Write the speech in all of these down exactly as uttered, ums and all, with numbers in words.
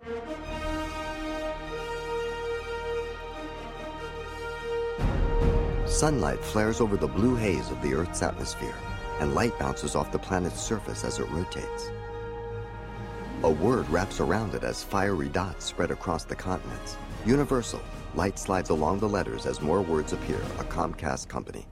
Sunlight flares over the blue haze of the Earth's atmosphere, and light bounces off the planet's surface as it rotates. A word wraps around it as fiery dots spread across the continents. Universal. Light slides along the letters as more words appear, a Comcast company.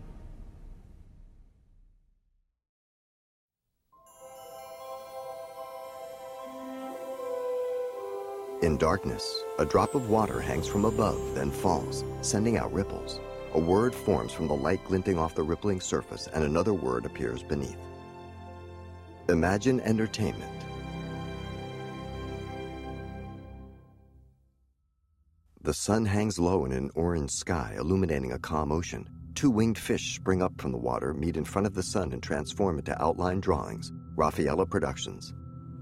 In darkness, a drop of water hangs from above, then falls, sending out ripples. A word forms from the light glinting off the rippling surface, and another word appears beneath. Imagine entertainment. The sun hangs low in an orange sky, illuminating a calm ocean. Two winged fish spring up from the water, meet in front of the sun, and transform into outline drawings. Raffaella Productions.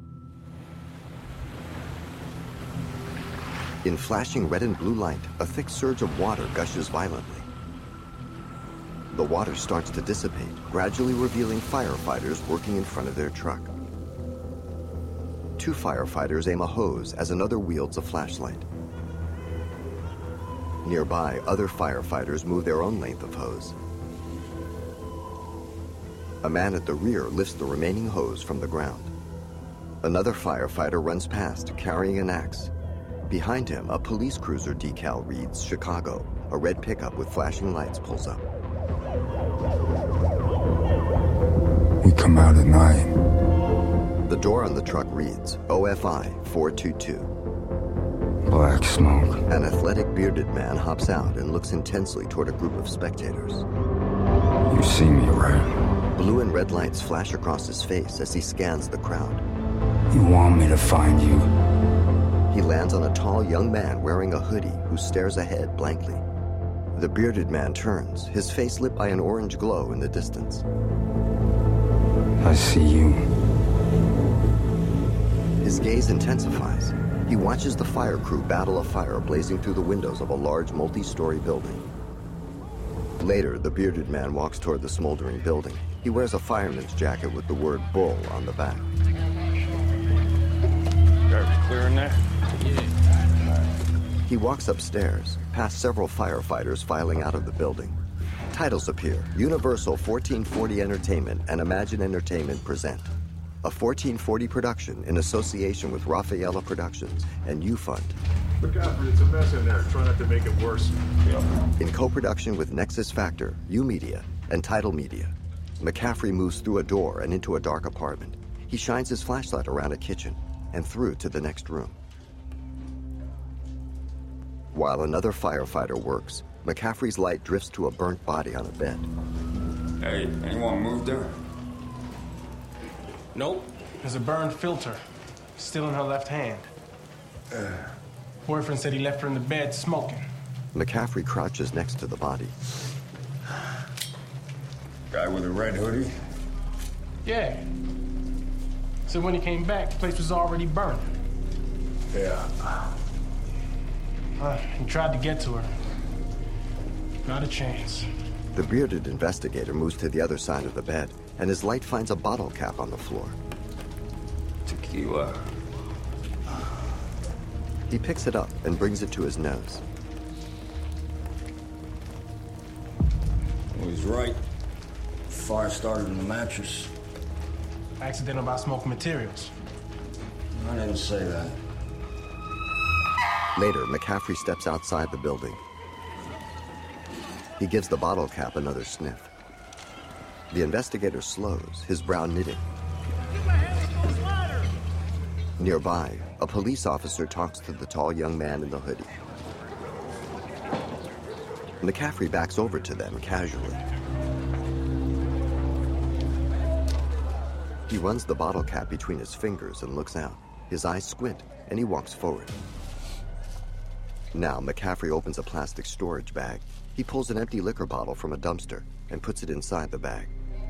In flashing red and blue light, a thick surge of water gushes violently. The water starts to dissipate, gradually revealing firefighters working in front of their truck. Two firefighters aim a hose as another wields a flashlight. Nearby, other firefighters move their own length of hose. A man at the rear lifts the remaining hose from the ground. Another firefighter runs past, carrying an axe. Behind him, a police cruiser decal reads Chicago. A red pickup with flashing lights pulls up. We come out at night. The door on the truck reads O F I four two two. Black smoke. An athletic bearded man hops out and looks intensely toward a group of spectators. You see me, right? Blue and red lights flash across his face as he scans the crowd. You want me to find you? He lands on a tall young man wearing a hoodie who stares ahead blankly. The bearded man turns, his face lit by an orange glow in the distance. I see you. His gaze intensifies. He watches the fire crew battle a fire blazing through the windows of a large multi-story building. Later, the bearded man walks toward the smoldering building. He wears a fireman's jacket with the word Bull on the back. Everything clear in there? He walks upstairs, past several firefighters filing out of the building. Titles appear: Universal fourteen forty Entertainment and Imagine Entertainment present. A fourteen forty production in association with Raffaella Productions and U-Fund. Look out, it's a mess in there. Try not to make it worse. Yep. In co-production with Nexus Factor, U-Media, and Tidal Media. McCaffrey moves through a door and into a dark apartment. He shines his flashlight around a kitchen and through to the next room. While another firefighter works, McCaffrey's light drifts to a burnt body on a bed. Hey, anyone moved there? Nope. There's a burned filter. Still in her left hand. Uh. Boyfriend said he left her in the bed smoking. McCaffrey crouches next to the body. Guy with a red hoodie? Yeah. So when he came back, the place was already burned. Yeah. Uh, he tried to get to her. Not a chance. The bearded investigator moves to the other side of the bed, and his light finds a bottle cap on the floor. Tequila. He picks it up and brings it to his nose. Well, he's right. Fire started in the mattress. Accidental by smoking materials. I didn't say that. Later, McCaffrey steps outside the building. He gives the bottle cap another sniff. The investigator slows, his brow knitting. Get my hands on this ladder! Nearby, a police officer talks to the tall young man in the hoodie. McCaffrey backs over to them casually. He runs the bottle cap between his fingers and looks out. His eyes squint, and he walks forward. Now, McCaffrey opens a plastic storage bag. He pulls an empty liquor bottle from a dumpster and puts it inside the bag.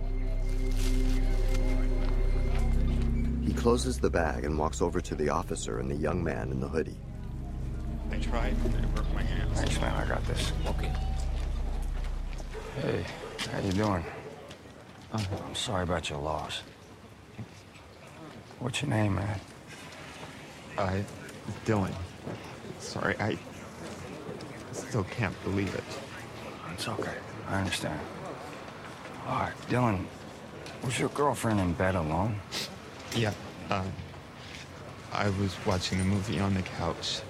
He closes the bag and walks over to the officer and the young man in the hoodie. I tried, but it broke my hands. Thanks, man. I got this. Okay. Hey, how you doing? Uh, I'm sorry about your loss. What's your name, man? I... Dylan. Sorry, I still can't believe it. It's okay. I understand. All right, Dylan, was your girlfriend in bed alone? Yeah, uh, I was watching a movie on the couch.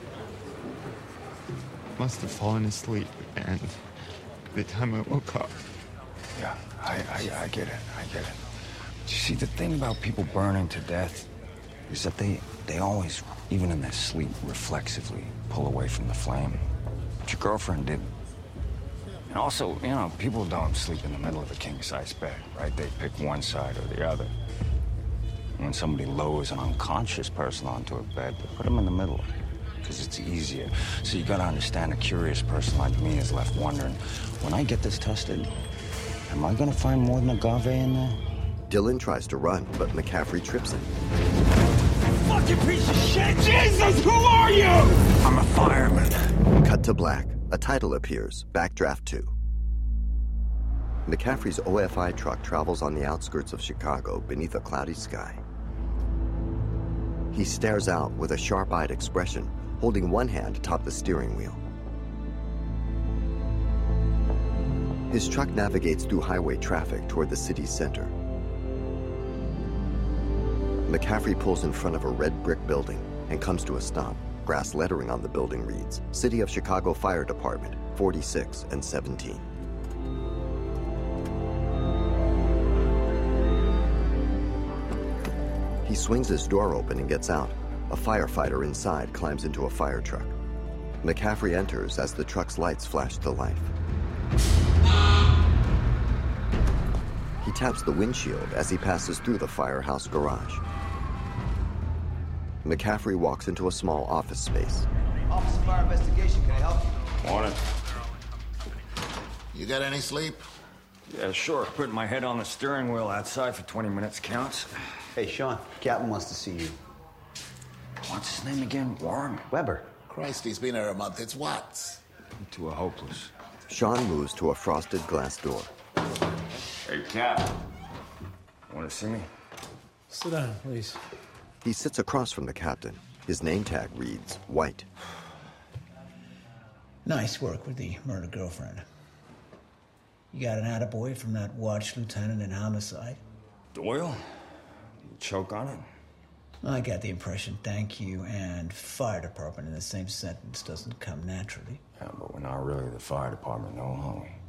Must have fallen asleep, and by the time I woke up... Yeah, I, I, I get it, I get it. You see, the thing about people burning to death is that they, they always, even in their sleep, reflexively pull away from the flame. But your girlfriend didn't. And also, you know, people don't sleep in the middle of a king-size bed, right? They pick one side or the other. When somebody lowers an unconscious person onto a bed, they put them in the middle, because it's easier. So you gotta understand, a curious person like me is left wondering, when I get this tested, am I gonna find more than agave in there? Dylan tries to run, but McCaffrey trips him. Fucking piece of shit! Jesus, who are you? I'm a fireman. Cut to black. A title appears, Backdraft two. McCaffrey's O F I truck travels on the outskirts of Chicago beneath a cloudy sky. He stares out with a sharp-eyed expression, holding one hand atop the steering wheel. His truck navigates through highway traffic toward the city's center. McCaffrey pulls in front of a red brick building and comes to a stop. Brass lettering on the building reads, City of Chicago Fire Department, forty-six and seventeen. He swings his door open and gets out. A firefighter inside climbs into a fire truck. McCaffrey enters as the truck's lights flash to life. He taps the windshield as he passes through the firehouse garage. McCaffrey walks into a small office space. Office of Fire Investigation, can I help you? Morning. You got any sleep? Yeah, sure. Putting my head on the steering wheel outside for twenty minutes counts. Hey, Sean, Captain wants to see you. What's his name again? Warren? Weber. Christ, he's been here a month. It's Watts. To a hopeless. Sean moves to a frosted glass door. Hey, Cap. Want to see me? Sit down, please. He sits across from the captain. His name tag reads White. Nice work with the murdered girlfriend. You got an attaboy from that watch lieutenant in homicide? Doyle? You choke on it? I got the impression thank you and fire department in the same sentence doesn't come naturally. Yeah, but we're not really the fire department, no, are we?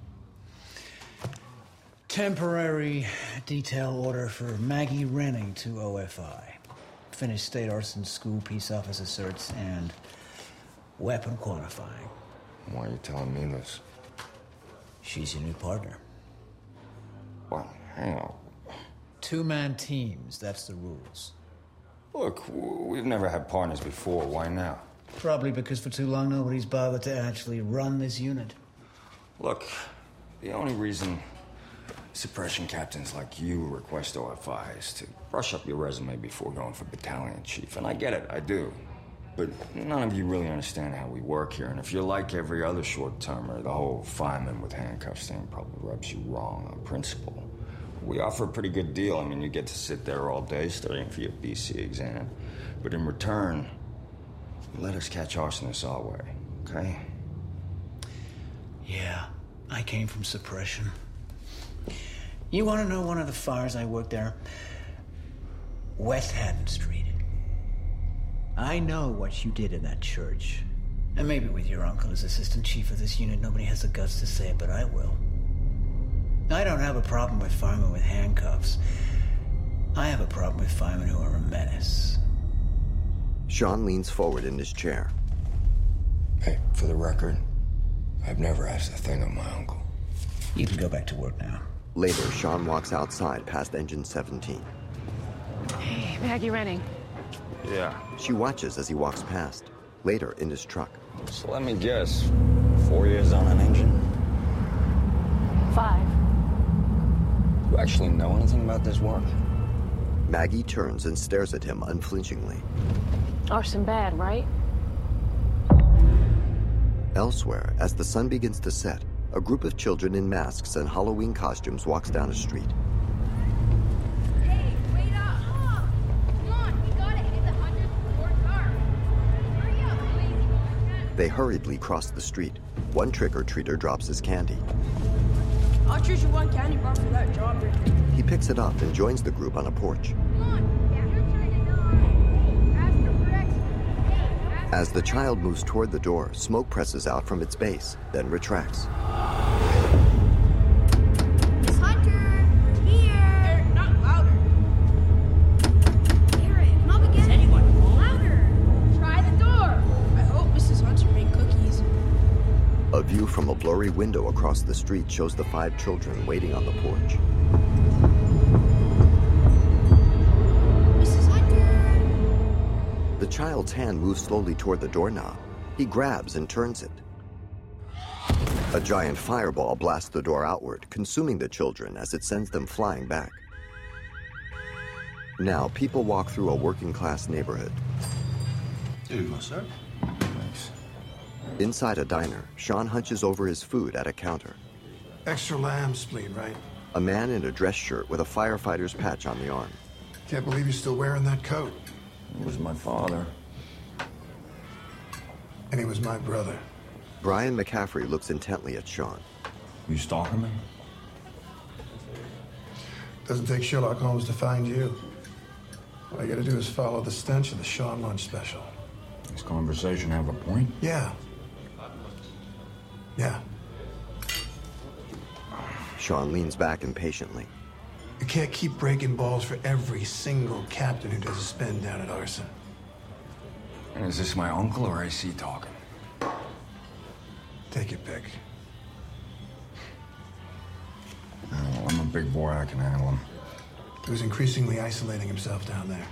Temporary detail order for Maggie Renning to O F I. Finished state arson school, peace officer certs, and weapon quantifying. Why are you telling me this? She's your new partner. What? Hang on. Two-man teams, that's the rules. Look, we've never had partners before. Why now? Probably because for too long nobody's bothered to actually run this unit. Look, the only reason suppression captains like you request O F I is to brush up your resume before going for battalion chief. And I get it, I do. But none of you really understand how we work here. And if you're like every other short-termer, the whole fireman with handcuffs thing probably rubs you wrong on principle. We offer a pretty good deal. I mean, you get to sit there all day studying for your B C exam. But in return, let us catch arsonists our way, okay? Yeah, I came from suppression. You want to know one of the fires I worked there? West Haddon Street. I know what you did in that church. And maybe with your uncle as assistant chief of this unit, nobody has the guts to say it, but I will. I don't have a problem with firemen with handcuffs. I have a problem with firemen who are a menace. Sean leans forward in his chair. Hey, for the record, I've never asked a thing of my uncle. You can go back to work now. Later, Sean walks outside past engine seventeen. Hey, Maggie Renning. Yeah. She watches as he walks past. Later, in his truck. So let me guess, four years on an engine? Five. You actually know anything about this work? Maggie turns and stares at him unflinchingly. Arson bad, right? Elsewhere, as the sun begins to set, a group of children in masks and Halloween costumes walks down a street. Hey, wait up! Come on, we gotta hit the hundredth floor car. They hurriedly cross the street. One trick-or-treater drops his candy. I'll treat you one candy bar for that job. He picks it up and joins the group on a porch. As the child moves toward the door, smoke presses out from its base, then retracts. Miss Hunter, here. Eric, not louder. Eric, come up again. Is anyone home? Louder. Try the door. I hope Missus Hunter made cookies. A view from a blurry window across the street shows the five children waiting on the porch. The child's hand moves slowly toward the doorknob. He grabs and turns it. A giant fireball blasts the door outward, consuming the children as it sends them flying back. Now, people walk through a working-class neighborhood. Here you go, sir. Thanks. Inside a diner, Sean hunches over his food at a counter. Extra lamb spleen, right? A man in a dress shirt with a firefighter's patch on the arm. Can't believe you're still wearing that coat. It was my father. And he was my brother. Brian McCaffrey looks intently at Sean. You stalking me? Doesn't take Sherlock Holmes to find you. All you gotta do is follow the stench of the Sean Lunch special. This conversation have a point? Yeah. Yeah. Sean leans back impatiently. You can't keep breaking balls for every single captain who does a spin down at Arson. And is this my uncle or A C talking? Take your pick. Oh, well, I'm a big boy, I can handle him. He was increasingly isolating himself down there.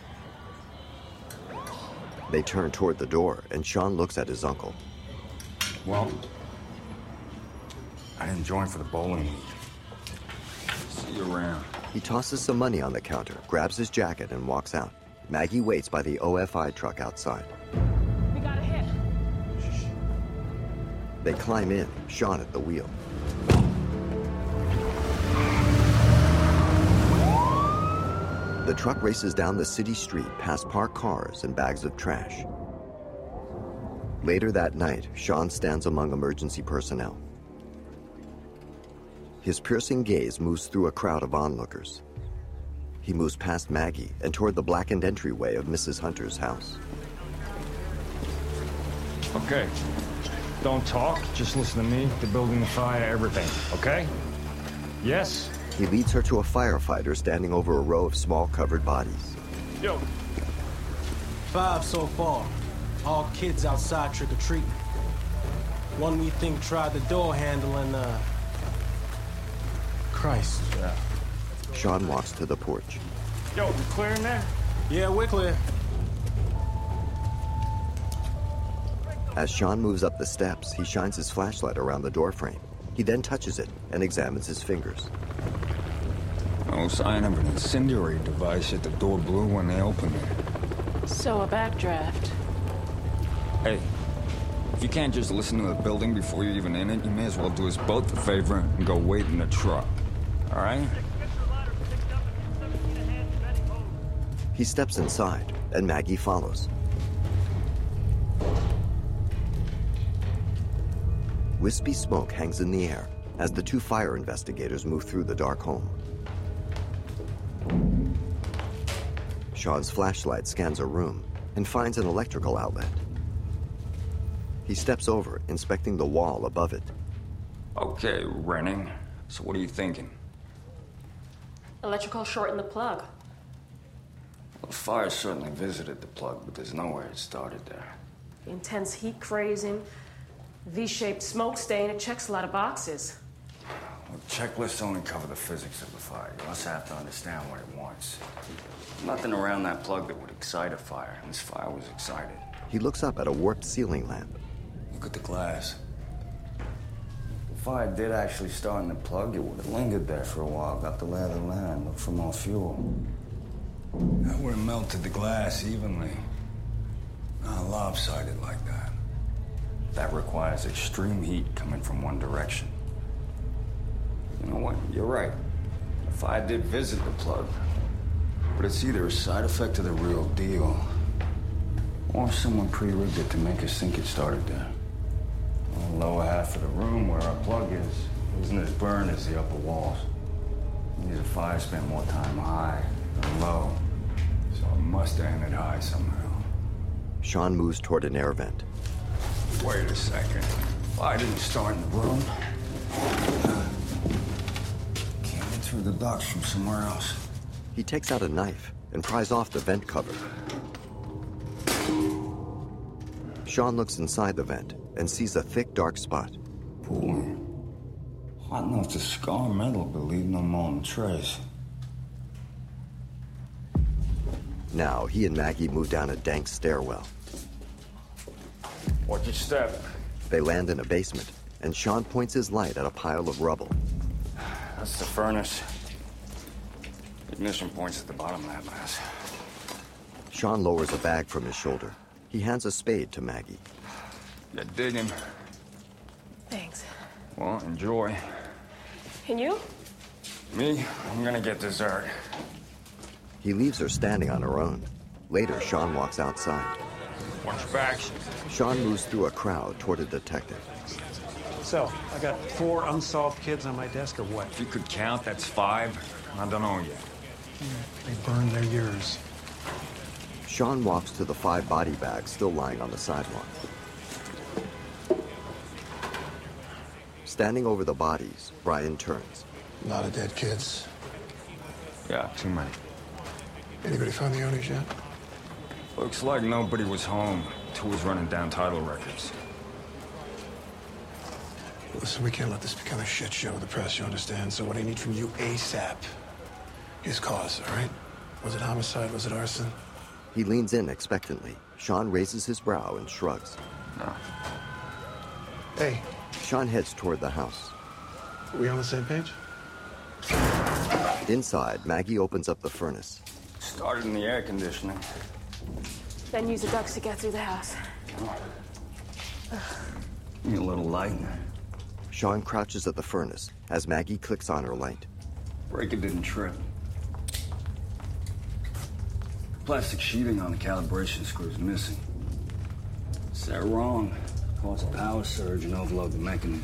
They turn toward the door, and Sean looks at his uncle. Well, I didn't join for the bowling league. See you around. He tosses some money on the counter, grabs his jacket, and walks out. Maggie waits by the O F I truck outside. We got a hit. They climb in, Sean at the wheel. The truck races down the city street past parked cars and bags of trash. Later that night, Sean stands among emergency personnel. His piercing gaze moves through a crowd of onlookers. He moves past Maggie and toward the blackened entryway of Missus Hunter's house. Okay. Don't talk, just listen to me. The building, the fire, everything, okay? Yes? He leads her to a firefighter standing over a row of small covered bodies. Yo. Five so far. All kids outside trick-or-treating. One we think tried the door handle and, uh... Christ. Yeah. Sean walks to the porch. Yo, we clear in there? Yeah, we're clear. As Sean moves up the steps, he shines his flashlight around the doorframe. He then touches it and examines his fingers. No sign of an incendiary device at the door blew when they opened it. So a backdraft. Hey, if you can't just listen to the building before you're even in it, you may as well do us both a favor and go wait in the truck. All right? He steps inside, and Maggie follows. Wispy smoke hangs in the air as the two fire investigators move through the dark home. Sean's flashlight scans a room and finds an electrical outlet. He steps over, inspecting the wall above it. Okay, Renning. So what are you thinking? Electrical short in the plug. Well, the fire certainly visited the plug, but there's nowhere it started there. Intense heat crazing, V-shaped smoke stain. It checks a lot of boxes. Well, checklists only cover the physics of the fire. You also have to understand what it wants. Nothing around that plug that would excite a fire, and this fire was excited. He looks up at a warped ceiling lamp. Look at the glass. If the fire did actually start in the plug, it would have lingered there for a while, got the lay of the land, looked for more fuel. That would have melted the glass evenly. Not lopsided like that. That requires extreme heat coming from one direction. You know what? You're right. The fire did visit the plug. But it's either a side effect of the real deal, Or someone pre-rigged it to make us think it started there. The lower half of the room where our plug is isn't as burned as the upper walls. These fires spent more time high than low, so it must have ended high somehow. Sean moves toward an air vent. Wait a second. Fire didn't start in the room. Came in through the ducts from somewhere else. He takes out a knife and pries off the vent cover. Sean looks inside the vent and sees a thick, dark spot. Boy, hot enough to scar metal, but leave no molten trace. Now, he and Maggie move down a dank stairwell. Watch your step. They land in a basement, and Sean points his light at a pile of rubble. That's the furnace. Ignition point's at the bottom of that mess. Sean lowers a bag from his shoulder. He hands a spade to Maggie. You digging? Thanks. Well, enjoy. And you? Me? I'm gonna get dessert. He leaves her standing on her own. Later, Sean walks outside. Watch your backs. Sean moves through a crowd toward a detective. So, I got four unsolved kids on my desk, or what? If you could count, that's five. I don't know yet. They burned their years. Sean walks to the five body bags still lying on the sidewalk. Standing over the bodies, Brian turns. A lot of dead kids. Yeah, too many. Anybody find the owners yet? Looks like nobody was home. Two was running down title records. Listen, we can't let this become a shit show with the press, you understand? So what I need from you ASAP is cause, all right? Was it homicide? Was it arson? He leans in expectantly. Sean raises his brow and shrugs. No. Hey. Sean heads toward the house. Are we on the same page? Inside, Maggie opens up the furnace. Started in the air conditioning. Then use the ducts to get through the house. Need a little light. Sean crouches at the furnace as Maggie clicks on her light. Breaker didn't trip. Plastic sheeting on the calibration screw is missing. Set wrong. Cause a power surge and overload the mechanism.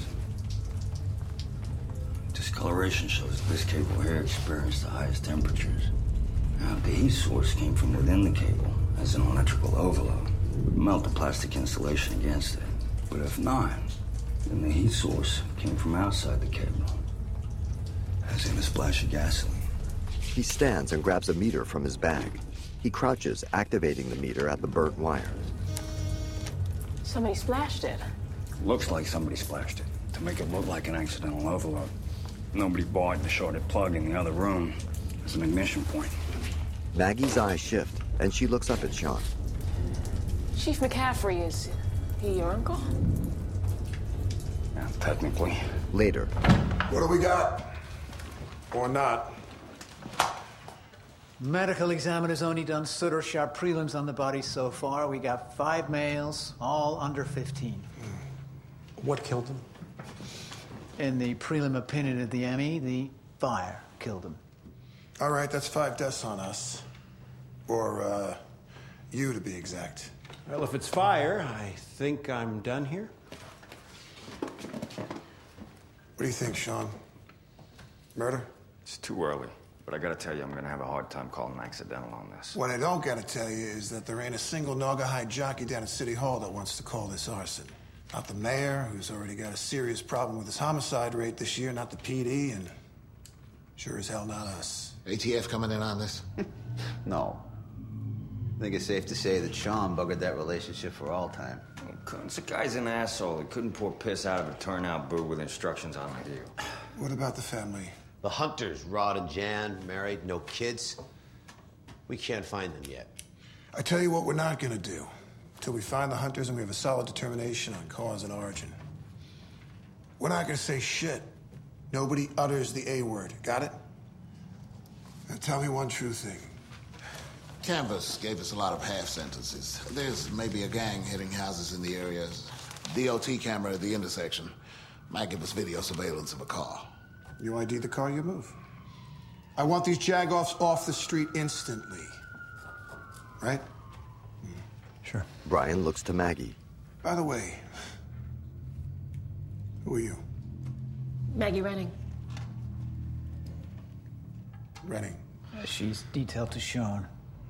Discoloration shows that this cable here experienced the highest temperatures. Now, if the heat source came from within the cable, as an electrical overload, it would melt the plastic insulation against it. But if not, then the heat source came from outside the cable, as in a splash of gasoline. He stands and grabs a meter from his bag. He crouches, activating the meter at the burnt wire. Somebody splashed it. Looks like somebody splashed it, to make it look like an accidental overload. Nobody bothered the shorted plug in the other room as an ignition point. Maggie's eyes shift, and she looks up at Sean. Chief McCaffrey, is he your uncle? Yeah, technically. Later. What do we got? Or not? Medical examiner's only done soot or sharp prelims on the body so far. We got five males, all under fifteen. What killed them? In the prelim opinion of the M E, the fire killed them. All right, that's five deaths on us. Or, uh, you to be exact. Well, if it's fire, I think I'm done here. What do you think, Sean? Murder? It's too early. But I gotta tell you, I'm gonna have a hard time calling accidental on this. What I don't gotta tell you is that there ain't a single Naugahyde jockey down at City Hall that wants to call this arson. Not the mayor, who's already got a serious problem with his homicide rate this year, not the P D, and sure as hell not us. A T F coming in on this? No. I think it's safe to say that Sean buggered that relationship for all time. The guy's an asshole. He couldn't pour piss out of a turnout boo with instructions on the deal. What about the family? The Hunters, Rod and Jan, married, no kids. We can't find them yet. I tell you what we're not gonna do. Till we find the Hunters and we have a solid determination on cause and origin. We're not gonna say shit. Nobody utters the A word. Got it? Now tell me one true thing. Canvas gave us a lot of half sentences. There's maybe a gang hitting houses in the area. D O T camera at the intersection might give us video surveillance of a car. You I D the car, you move. I want these jagoffs off the street instantly. Right? Sure. Brian looks to Maggie. By the way, who are you? Maggie Renning. Renning. Uh, she's detailed to Sean.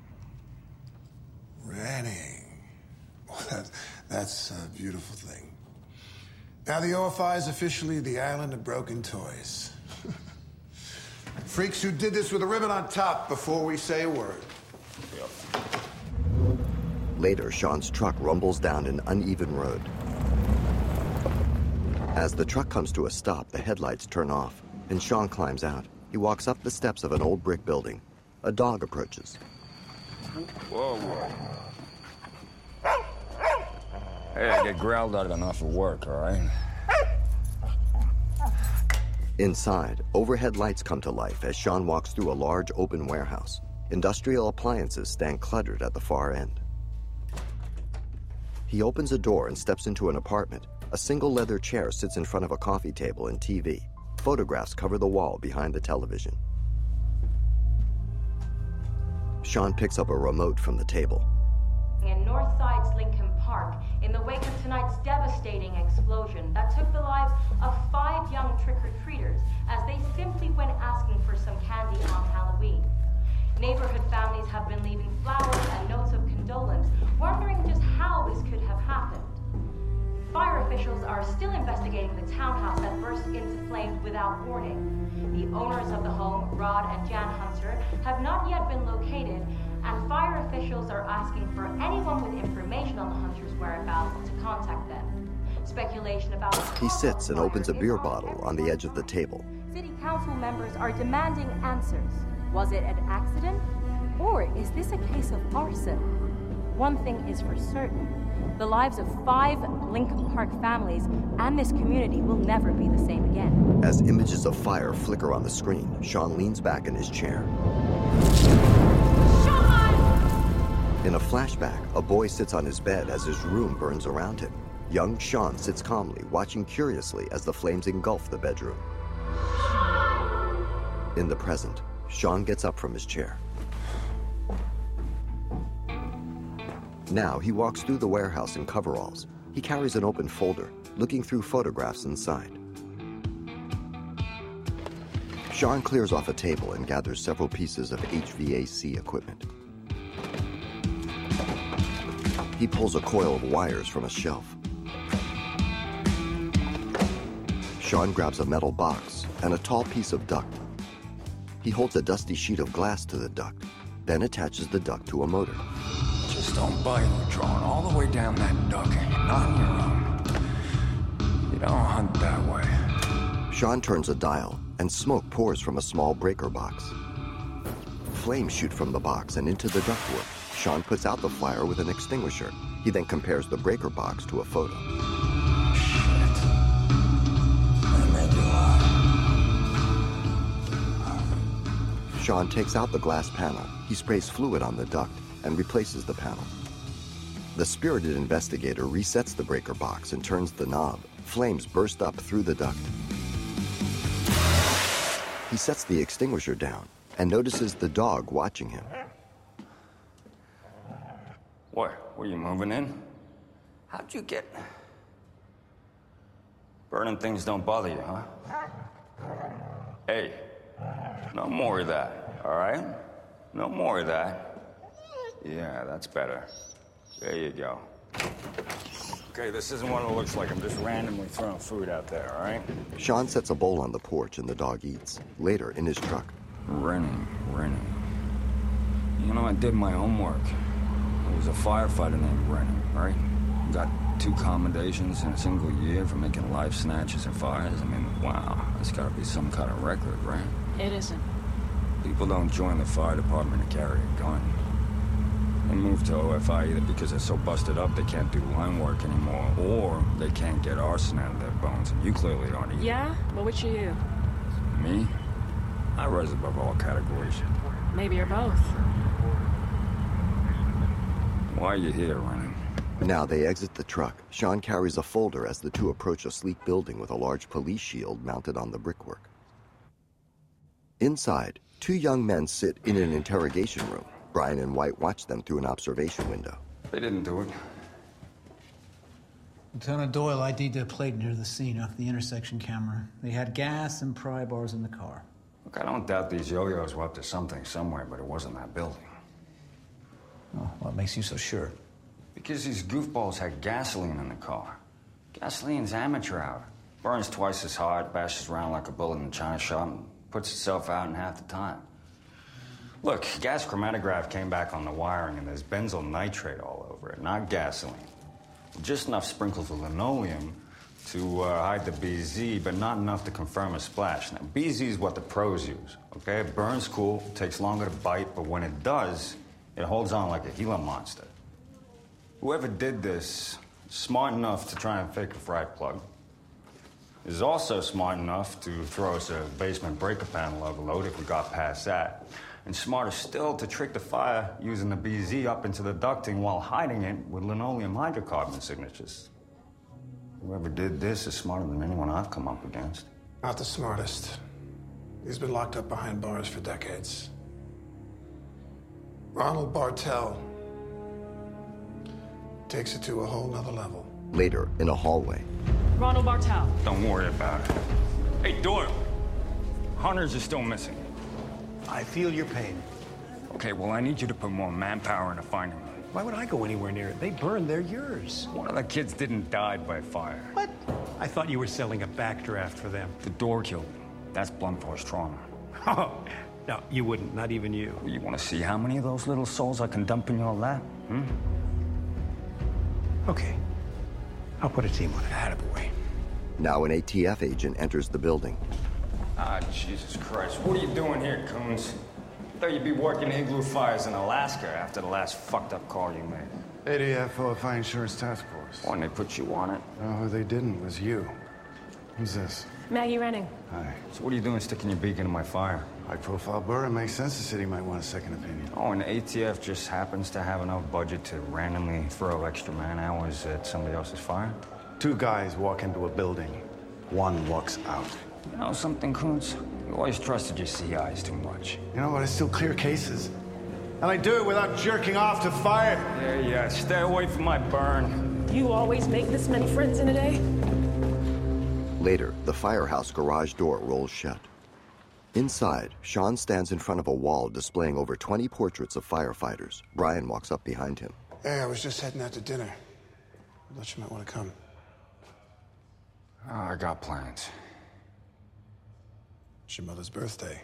Renning. Well, that, that's a beautiful thing. Now the O F I is officially the island of broken toys. Freaks who did this with a ribbon on top before we say a word. Later, Sean's truck rumbles down an uneven road. As the truck comes to a stop, the headlights turn off, and Sean climbs out. He walks up the steps of an old brick building. A dog approaches. Whoa, whoa. Hey, I get growled at enough for work, all right? Inside, overhead lights come to life as Sean walks through a large open warehouse. Industrial appliances stand cluttered at the far end. He opens a door and steps into an apartment. A single leather chair sits in front of a coffee table and T V. Photographs cover the wall behind the television. Sean picks up a remote from the table. In Northside's Lincoln Park, in the wake of tonight's devastating explosion that took the lives of five young trick-or-treaters as they simply went asking for some candy on Halloween. Neighborhood families have been leaving flowers and notes of condolence, wondering just how this could have happened. Fire officials are still investigating the townhouse that burst into flames without warning. The owners of the home, Rod and Jan Hunter, have not yet been located, and fire officials are asking for anyone with information on the Hunters' whereabouts to contact them. Speculation about... He sits and opens a beer bottle on the edge of the table. City council members are demanding answers. Was it an accident? Or is this a case of arson? One thing is for certain. The lives of five Lincoln Park families and this community will never be the same again. As images of fire flicker on the screen, Sean leans back in his chair. In a flashback, a boy sits on his bed as his room burns around him. Young Sean sits calmly, watching curiously as the flames engulf the bedroom. In the present, Sean gets up from his chair. Now he walks through the warehouse in coveralls. He carries an open folder, looking through photographs inside. Sean clears off a table and gathers several pieces of H V A C equipment. He pulls a coil of wires from a shelf. Sean grabs a metal box and a tall piece of duct. He holds a dusty sheet of glass to the duct, then attaches the duct to a motor. Just don't bite. We're drawing all the way down that duct. Not on your own. You don't hunt that way. Sean turns a dial, and smoke pours from a small breaker box. Flames shoot from the box and into the ductwork. Sean puts out the fire with an extinguisher. He then compares the breaker box to a photo. Shit. I made you lie. Sean takes out the glass panel. He sprays fluid on the duct and replaces the panel. The spirited investigator resets the breaker box and turns the knob. Flames burst up through the duct. He sets the extinguisher down and notices the dog watching him. What? Were you moving in? How'd you get... Burning things don't bother you, huh? Hey, no more of that, all right? No more of that. Yeah, that's better. There you go. Okay, this isn't what it looks like. I'm just randomly throwing food out there, all right? Sean sets a bowl on the porch and the dog eats. Later, in his truck. Renning, Renning. You know, I did my homework. There was a firefighter named Renning, right? Got two commendations in a single year for making life snatches and fires. I mean, wow, that's gotta be some kind of record, right? It isn't. People don't join the fire department to carry a gun. They move to O F I either because they're so busted up they can't do line work anymore, or they can't get arson out of their bones, and you clearly aren't either. Yeah? Well, which are you? Me? I rise above all categories. Maybe you're both. Why are you here, Renning? Now they exit the truck. Sean carries a folder as the two approach a sleek building with a large police shield mounted on the brickwork. Inside, two young men sit in an interrogation room. Brian and White watch them through an observation window. They didn't do it. Lieutenant Doyle I D'd a plate near the scene off the intersection camera. They had gas and pry bars in the car. Look, I don't doubt these yo-yos were up to something somewhere, but it wasn't that building. Oh, what makes you so sure? Because these goofballs had gasoline in the car. Gasoline's amateur hour. Burns twice as hard, bashes around like a bullet in a china shop, and puts itself out in half the time. Look, gas chromatograph came back on the wiring, and there's benzyl nitrate all over it, not gasoline. Just enough sprinkles of linoleum to uh, hide the B Z, but not enough to confirm a splash. Now, B Z is what the pros use, okay? It burns cool, takes longer to bite, but when it does, it holds on like a Gila monster. Whoever did this, smart enough to try and fake a fry plug, is also smart enough to throw us a basement breaker panel overload if we got past that. And smarter still to trick the fire using the B Z up into the ducting while hiding it with linoleum hydrocarbon signatures. Whoever did this is smarter than anyone I've come up against. Not the smartest. He's been locked up behind bars for decades. Ronald Bartell takes it to a whole nother level. Later, in a hallway. Ronald Bartell. Don't worry about it. Hey, Doyle. Hunters are still missing. I feel your pain. Okay, well, I need you to put more manpower into finding them. Why would I go anywhere near it? They burned, they're yours. One of the kids didn't die by fire. What? I thought you were selling a backdraft for them. The door killed them. That's blunt force trauma. Oh, no, you wouldn't. Not even you. You want to see how many of those little souls I can dump in your lap? Hmm? Okay. I'll put a team on it. Attaboy. Now an A T F agent enters the building. Ah, Jesus Christ. What are you doing here, Coons? Thought you'd be working igloo fires in Alaska after the last fucked up call you made. A D F O F I Insurance Task Force. Why didn't they put you on it? No, who they didn't was you. Who's this? Maggie Renning. Hi. So what are you doing sticking your beak into my fire? High-profile burn. Makes sense the city might want a second opinion. Oh, and the A T F just happens to have enough budget to randomly throw extra man hours at somebody else's fire? Two guys walk into a building. One walks out. You know something, Kuntz? You always trusted your C Is too much. You know what? I still clear cases. And I do it without jerking off to fire. Yeah, yeah. Stay away from my burn. You always make this many friends in a day? Later, the firehouse garage door rolls shut. Inside, Sean stands in front of a wall displaying over twenty portraits of firefighters. Brian walks up behind him. Hey, I was just heading out to dinner. I thought you might want to come. Oh, I got plans. It's your mother's birthday.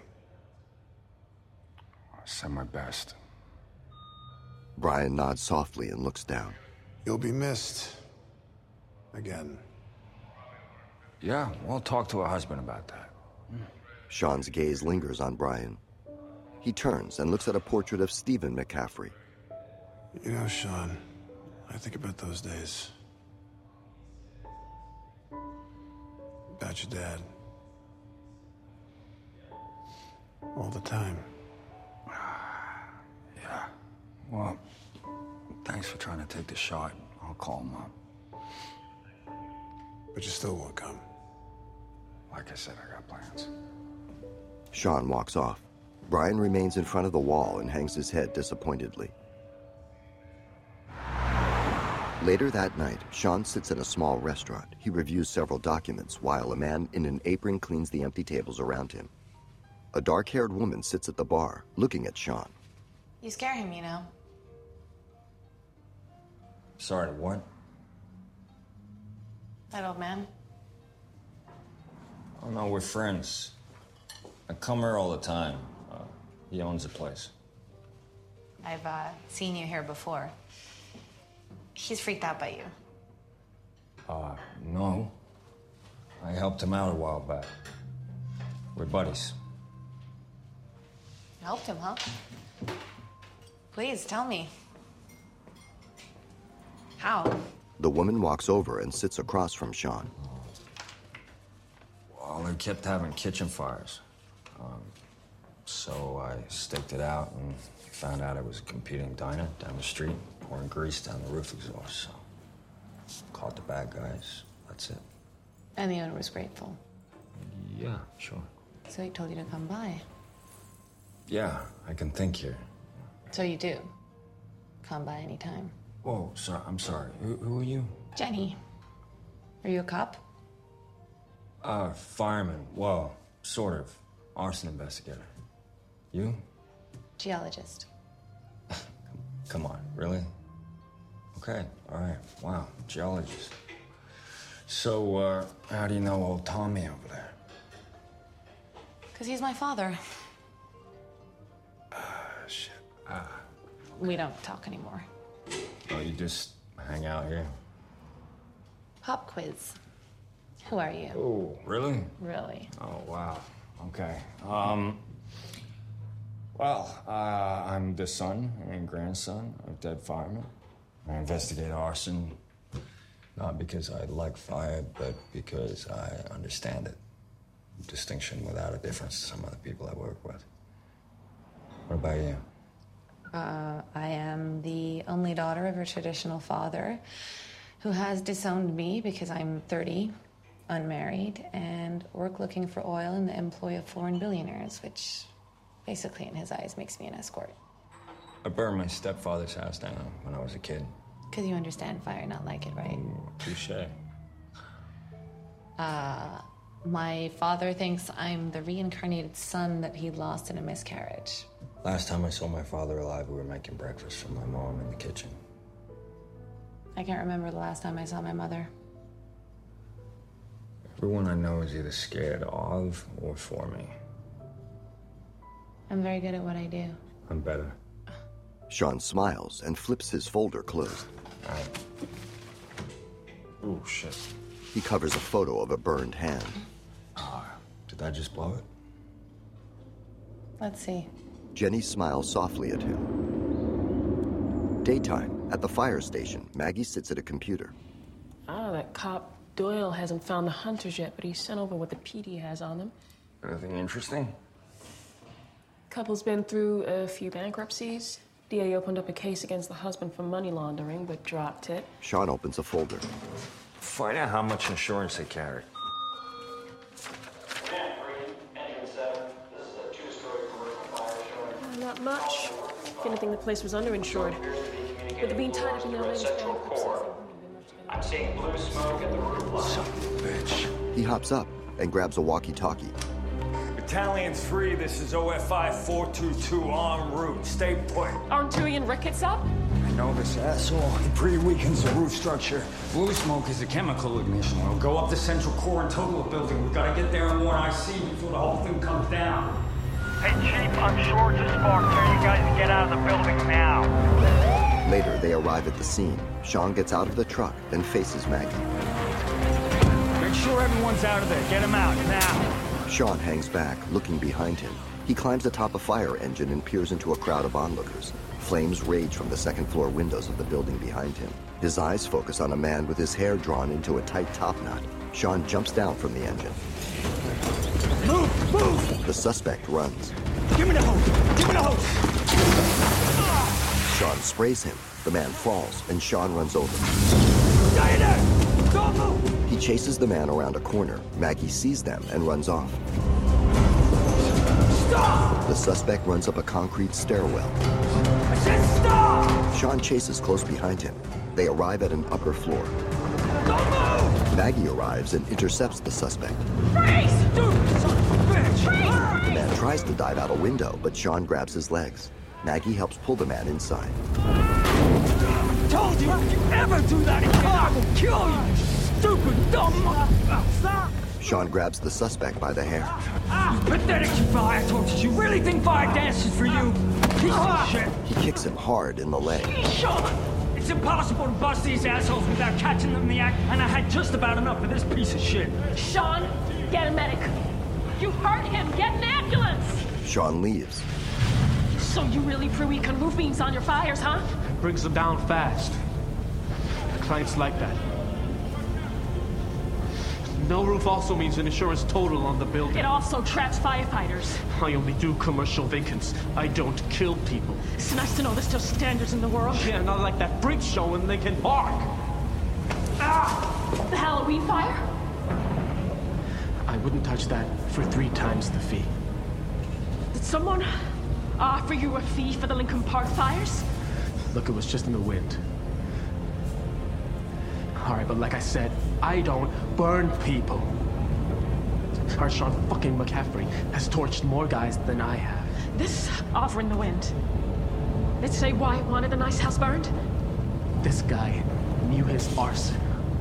I said my best. Brian nods softly and looks down. You'll be missed. Again. Yeah, we'll talk to her husband about that. Sean's gaze lingers on Brian. He turns and looks at a portrait of Stephen McCaffrey. You know, Sean, I think about those days. About your dad. All the time. Yeah. Well, thanks for trying to take the shot. I'll call him up. But you still won't come. Like I said, I got plans. Sean walks off. Brian remains in front of the wall and hangs his head disappointedly. Later that night, Sean sits in a small restaurant. He reviews several documents while a man in an apron cleans the empty tables around him. A dark-haired woman sits at the bar, looking at Sean. You scare him, you know. Sorry, what? That old man. Oh, no, we're friends. I come here all the time. Uh, he owns the place. I've uh, seen you here before. He's freaked out by you. Uh, no. I helped him out a while back. We're buddies. Helped him, huh? Please, tell me. How? The woman walks over and sits across from Sean. Well, they kept having kitchen fires. Um, so I staked it out and found out it was a competing diner down the street, pouring grease down the roof exhaust, so caught the bad guys. That's it. And the owner was grateful. Yeah, sure. So he told you to come by. Yeah, I can think here. So you do? Come by anytime. Whoa, sorry, I'm sorry. Who, who are you? Jenny. Are you a cop? Uh, fireman. Well, sort of. Arson investigator. You? Geologist. Come on, really? Okay, all right. Wow, geologist. So, uh, how do you know old Tommy over there? Because he's my father. Ah, shit. Ah. We don't talk anymore. Oh, you just hang out here? Pop quiz. Who are you? Oh, really? Really? Oh, wow. Okay. Um, well, uh, I'm the son and grandson of dead firemen. I investigate arson, not because I like fire, but because I understand it. Distinction without a difference to some other people I work with. What about you? Uh, I am the only daughter of a traditional father who has disowned me because I'm thirty, unmarried, and work looking for oil in the employ of foreign billionaires, which basically in his eyes makes me an escort. I burned my stepfather's house down when I was a kid. Because you understand fire, not like it, right? Touché. Uh, my father thinks I'm the reincarnated son that he lost in a miscarriage. Last time I saw my father alive, we were making breakfast for my mom in the kitchen. I can't remember the last time I saw my mother. Everyone I know is either scared of or for me. I'm very good at what I do. I'm better. Sean smiles and flips his folder closed. All right. Oh, shit. He covers a photo of a burned hand. Ah, uh, did I just blow it? Let's see. Jenny smiles softly at him. Daytime, at the fire station, Maggie sits at a computer. Oh, that cop Doyle hasn't found the hunters yet, but he sent over what the P D has on them. Anything interesting? Couple's been through a few bankruptcies. D A opened up a case against the husband for money laundering, but dropped it. Sean opens a folder. Find out how much insurance they carry. Uh, not much. If anything, the place was underinsured. With it being tied up in their latest bankruptcies. I'm seeing blue smoke at the roof line. Son of a bitch. He hops up and grabs a walkie-talkie. Battalion three, this is O F I four two two en route. Stay put. Aren't Dewey and Ricketts up? I know this asshole. He pre-weakens the roof structure. Blue smoke is a chemical ignition. It'll go up the central core and total the building. We've got to get there in one I C before the whole thing comes down. Hey, Chief, I'm sure it's a spark. Tell you guys to get out of the building now. Later, they arrive at the scene. Sean gets out of the truck, then faces Maggie. Make sure everyone's out of there. Get them out, now. Sean hangs back, looking behind him. He climbs atop a fire engine and peers into a crowd of onlookers. Flames rage from the second-floor windows of the building behind him. His eyes focus on a man with his hair drawn into a tight top knot. Sean jumps down from the engine. Move! Move! The suspect runs. Give me the hose! Give me the hose! Sean sprays him. The man falls, and Sean runs over. Stay there! Don't move! He chases the man around a corner. Maggie sees them and runs off. Stop! The suspect runs up a concrete stairwell. I said stop! Sean chases close behind him. They arrive at an upper floor. Don't move! Maggie arrives and intercepts the suspect. Freeze! Dude, son of a bitch! Freeze! The man tries to dive out a window, but Sean grabs his legs. Maggie helps pull the man inside. I told you, if you ever do that again, I will kill you! Stupid, dumb motherfucker! Stop! Sean grabs the suspect by the hair. Ah, pathetic, you fire torches. You really think fire dances for you? Piece of shit! He kicks him hard in the leg. Sean! It's impossible to bust these assholes without catching them in the act, and I had just about enough of this piece of shit. Sean, get a medic. You hurt him. Get an ambulance. Sean leaves. So you really prove you can move beams on your fires, huh? Brings them down fast. Clients like that. No roof also means an insurance total on the building. It also traps firefighters. I only do commercial vacants. I don't kill people. It's nice to know there's still standards in the world. Yeah, not like that freak show in Lincoln Park. Ah! The Halloween fire? I wouldn't touch that for three times the fee. Did someone offer you a fee for the Lincoln Park fires? Look, it was just in the wind. All right, but like I said, I don't burn people. Our Sean fucking McCaffrey has torched more guys than I have. This offer in the wind. Did say why he wanted a nice house burned? This guy knew his arson.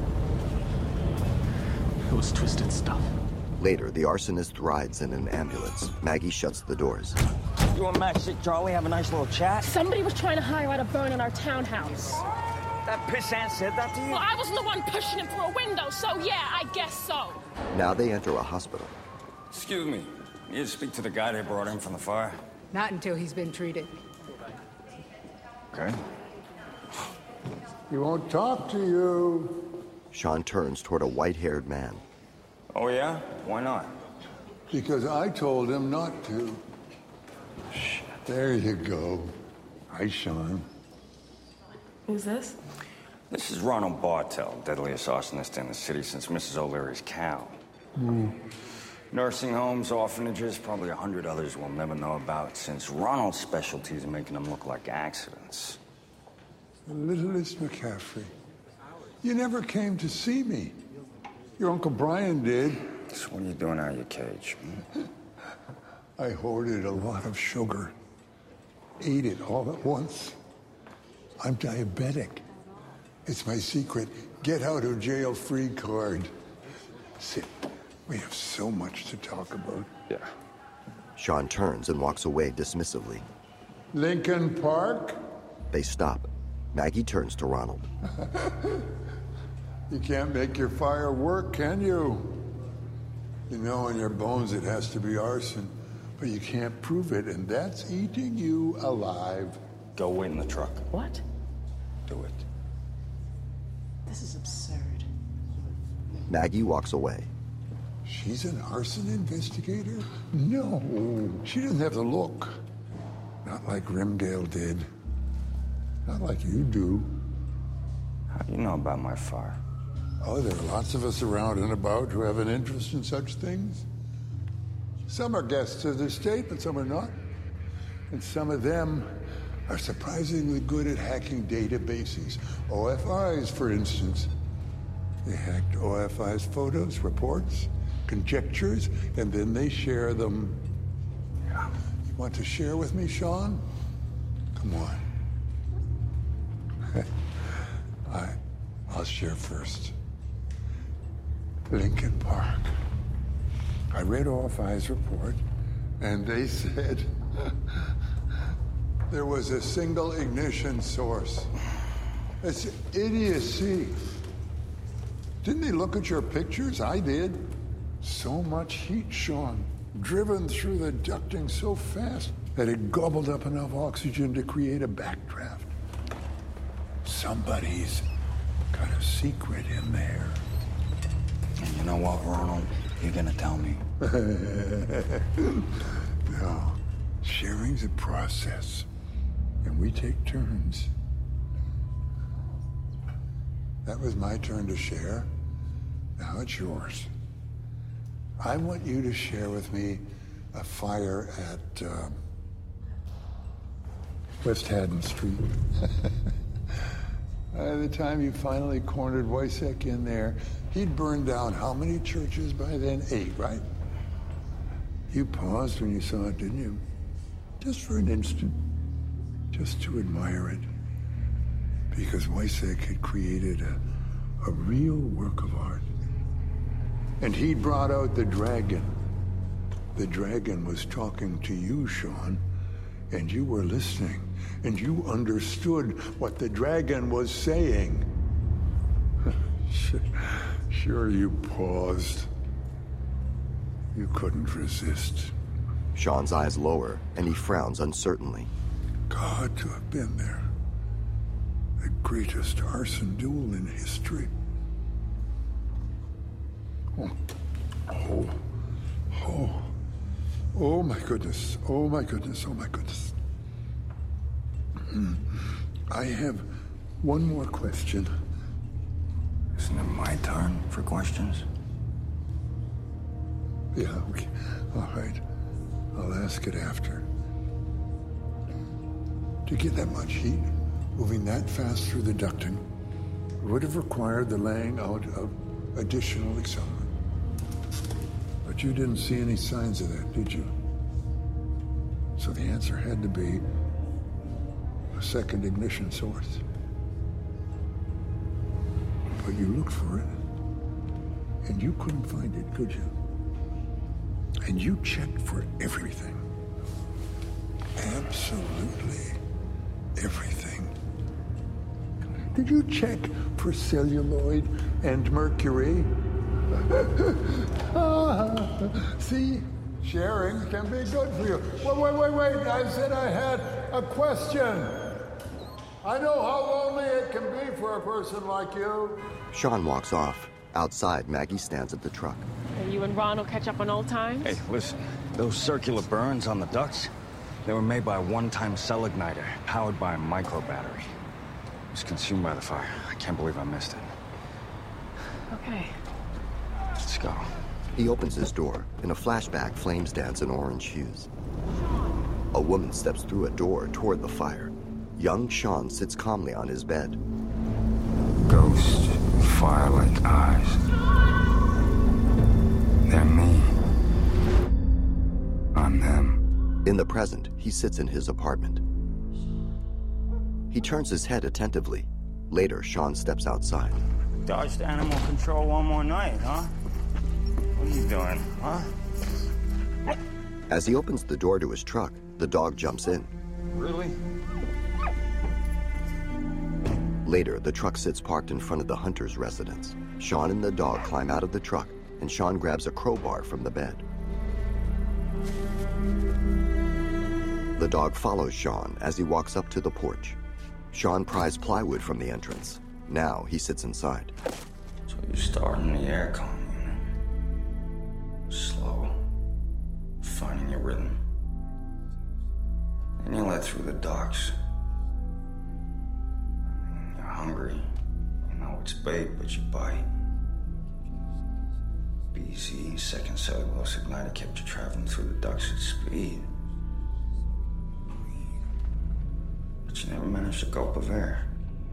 It was twisted stuff. Later, the arsonist rides in an ambulance. Maggie shuts the doors. You and Max and Charlie have a nice little chat? Somebody was trying to hire out a burn in our townhouse. That pissant said that to you? Well, I wasn't the one pushing him through a window, so yeah, I guess so. Now they enter a hospital. Excuse me. You need to speak to the guy they brought in from the fire? Not until he's been treated. Okay. He won't talk to you. Sean turns toward a white-haired man. Oh, yeah? Why not? Because I told him not to. There you go. Hi, Sean. Who's this? This is Ronald Bartell, deadliest arsonist in the city since Missus O'Leary's cow. Mm. Nursing homes, orphanages, probably a hundred others we'll never know about, since Ronald's specialty is making them look like accidents. The littlest McCaffrey. You never came to see me. Your Uncle Brian did. So what are you doing out of your cage? Hmm? I hoarded a lot of sugar. Ate it all at once. I'm diabetic. It's my secret get out of jail free card. Sit. We have so much to talk about. Yeah. Sean turns and walks away dismissively. Lincoln Park? They stop. Maggie turns to Ronald. You can't make your fire work, can you? You know in your bones it has to be arson, but you can't prove it, and that's eating you alive. Go wait in the truck. What? Do it. This is absurd. Maggie walks away. She's an arson investigator? No, she doesn't have the look. Not like Rimdale did. Not like you do. How do you know about my fire? Oh, there are lots of us around and about who have an interest in such things. Some are guests of the state, but some are not. And some of them are surprisingly good at hacking databases. O F Is, for instance. They hacked O F I's photos, reports, conjectures, and then they share them. Yeah. You want to share with me, Sean? Come on. I, I'll share first. Lincoln Park. I read O F I's report, and they said there was a single ignition source. It's idiocy. Didn't they look at your pictures? I did. So much heat, Sean, driven through the ducting so fast that it gobbled up enough oxygen to create a backdraft. Somebody's got a secret in there. And you know what, Ronald? You're gonna tell me. No, sharing's a process, and we take turns. That was my turn to share. Now it's yours. I want you to share with me a fire at uh, West Haddon Street. By the time you finally cornered Wojciech in there, he'd burned down how many churches by then? Eight, right? You paused when you saw it, didn't you? Just for an instant. Just to admire it. Because Wojciech had created a, a real work of art. And he'd brought out the dragon. The dragon was talking to you, Sean, and you were listening, and you understood what the dragon was saying. Sure, you paused. You couldn't resist. Sean's eyes lower, and he frowns uncertainly. God, to have been there. The greatest arson duel in history. Oh, oh, oh, oh my goodness, oh my goodness, oh my goodness. I have one more question. Isn't it my turn for questions? Yeah, okay. All right. I'll ask it after. To get that much heat, moving that fast through the ducting, would have required the laying out of additional accelerant. But you didn't see any signs of that, did you? So the answer had to be a second ignition source. But you looked for it, and you couldn't find it, could you? And you checked for everything. Absolutely everything. Did you check for celluloid and mercury? Ah, see? Sharing can be good for you. Wait, wait, wait, wait. I said I had a question. I know how lonely it can be for a person like you. Sean walks off. Outside, Maggie stands at the truck. And you and Ron will catch up on old times? Hey, listen. Those circular burns on the ducts, they were made by a one-time cell igniter, powered by a micro battery. It was consumed by the fire. I can't believe I missed it. Okay. Let's go. He opens his door. In a flashback, flames dance in orange hues. A woman steps through a door toward the fire. Young Sean sits calmly on his bed. Ghosts with fire-like eyes. They're me. I'm them. In the present, he sits in his apartment. He turns his head attentively. Later, Sean steps outside. Dodged animal control one more night, huh? What are you doing, huh? As he opens the door to his truck, the dog jumps in. Really? Later, the truck sits parked in front of the Hunter's residence. Sean and the dog climb out of the truck, and Sean grabs a crowbar from the bed. The dog follows Sean as he walks up to the porch. Sean pries plywood from the entrance. Now he sits inside. So you're starting the aircon, you know? Slow. Finding your rhythm. And you let through the docks. You're hungry. You know it's bait, but you bite. B Z, second cellulose igniter, kept you traveling through the ducks at speed. But you never managed a gulp of air.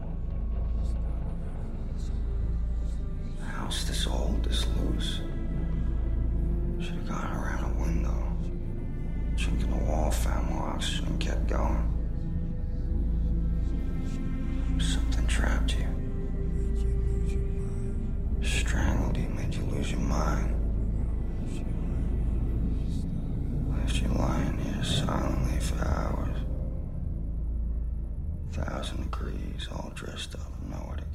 A house this old, this loose. Should have gone around a window. Chink in the wall, found more oxygen, and kept going. Something trapped you. Strangled you, made you lose your mind. Left you lying here silently for hours. Thousand degrees, all dressed up, nowhere to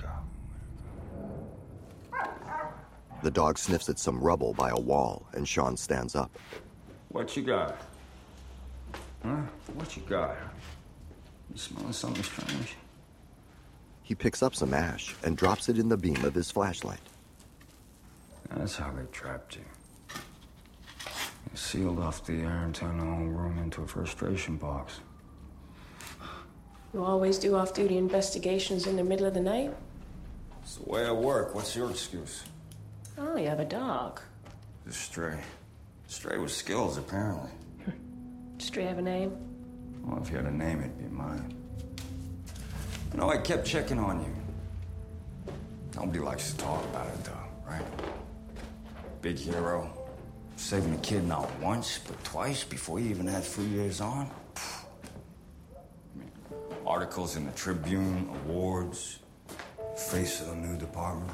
go. The dog sniffs at some rubble by a wall, and Sean stands up. What you got? Huh? What you got? You smelling something strange? He picks up some ash and drops it in the beam of his flashlight. That's how they trapped you. They sealed off the air and turned the whole room into a frustration box. You always do off-duty investigations in the middle of the night? It's the way I work. What's your excuse? Oh, you have a dog. Just Stray. Stray with skills, apparently. Stray have a name? Well, if you had a name, it'd be mine. You know, I kept checking on you. Nobody likes to talk about it, though, right? Big hero. Saving a kid not once, but twice before you even had three years on. Articles in the Tribune, awards, face of the new department.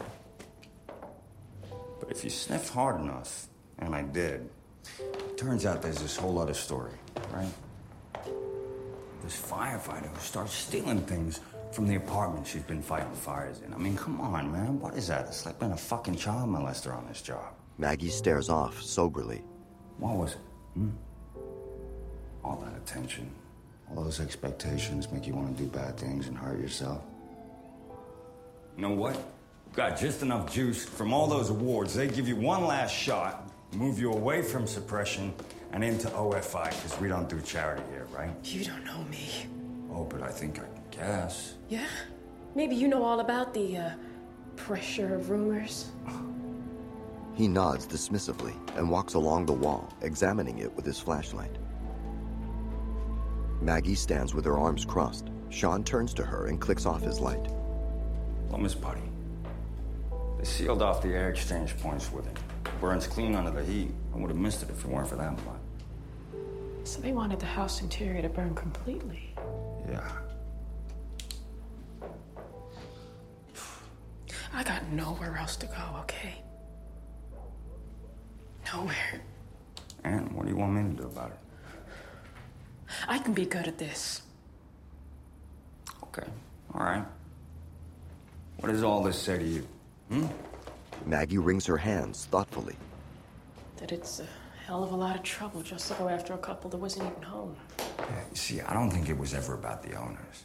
But if you sniffed hard enough, and I did, it turns out there's this whole other story, right? This firefighter who starts stealing things from the apartment she's been fighting fires in. I mean, come on, man. What is that? It's like being a fucking child molester on this job. Maggie stares off soberly. What was it? Hmm? All that attention. All those expectations make you want to do bad things and hurt yourself. You know what? Got just enough juice from all those awards. They give you one last shot, move you away from suppression and into O F I, because we don't do charity here, right? You don't know me. Oh, but I think I can guess. Yeah? Maybe you know all about the, uh, pressure of rumors. He nods dismissively and walks along the wall, examining it with his flashlight. Maggie stands with her arms crossed. Sean turns to her and clicks off his light. Well, Miss Putty, They sealed off the air exchange points with it. Burns clean under the heat. I would have missed it if it weren't for that blood. So they wanted the house interior to burn completely. Yeah. I got nowhere else to go, okay? Nowhere. And what do you want me to do about it? I can be good at this. Okay, all right. What does all this say to you? Hmm? Maggie wrings her hands thoughtfully. That it's a hell of a lot of trouble just to go after a couple that wasn't even home. Yeah, you see, I don't think it was ever about the owners.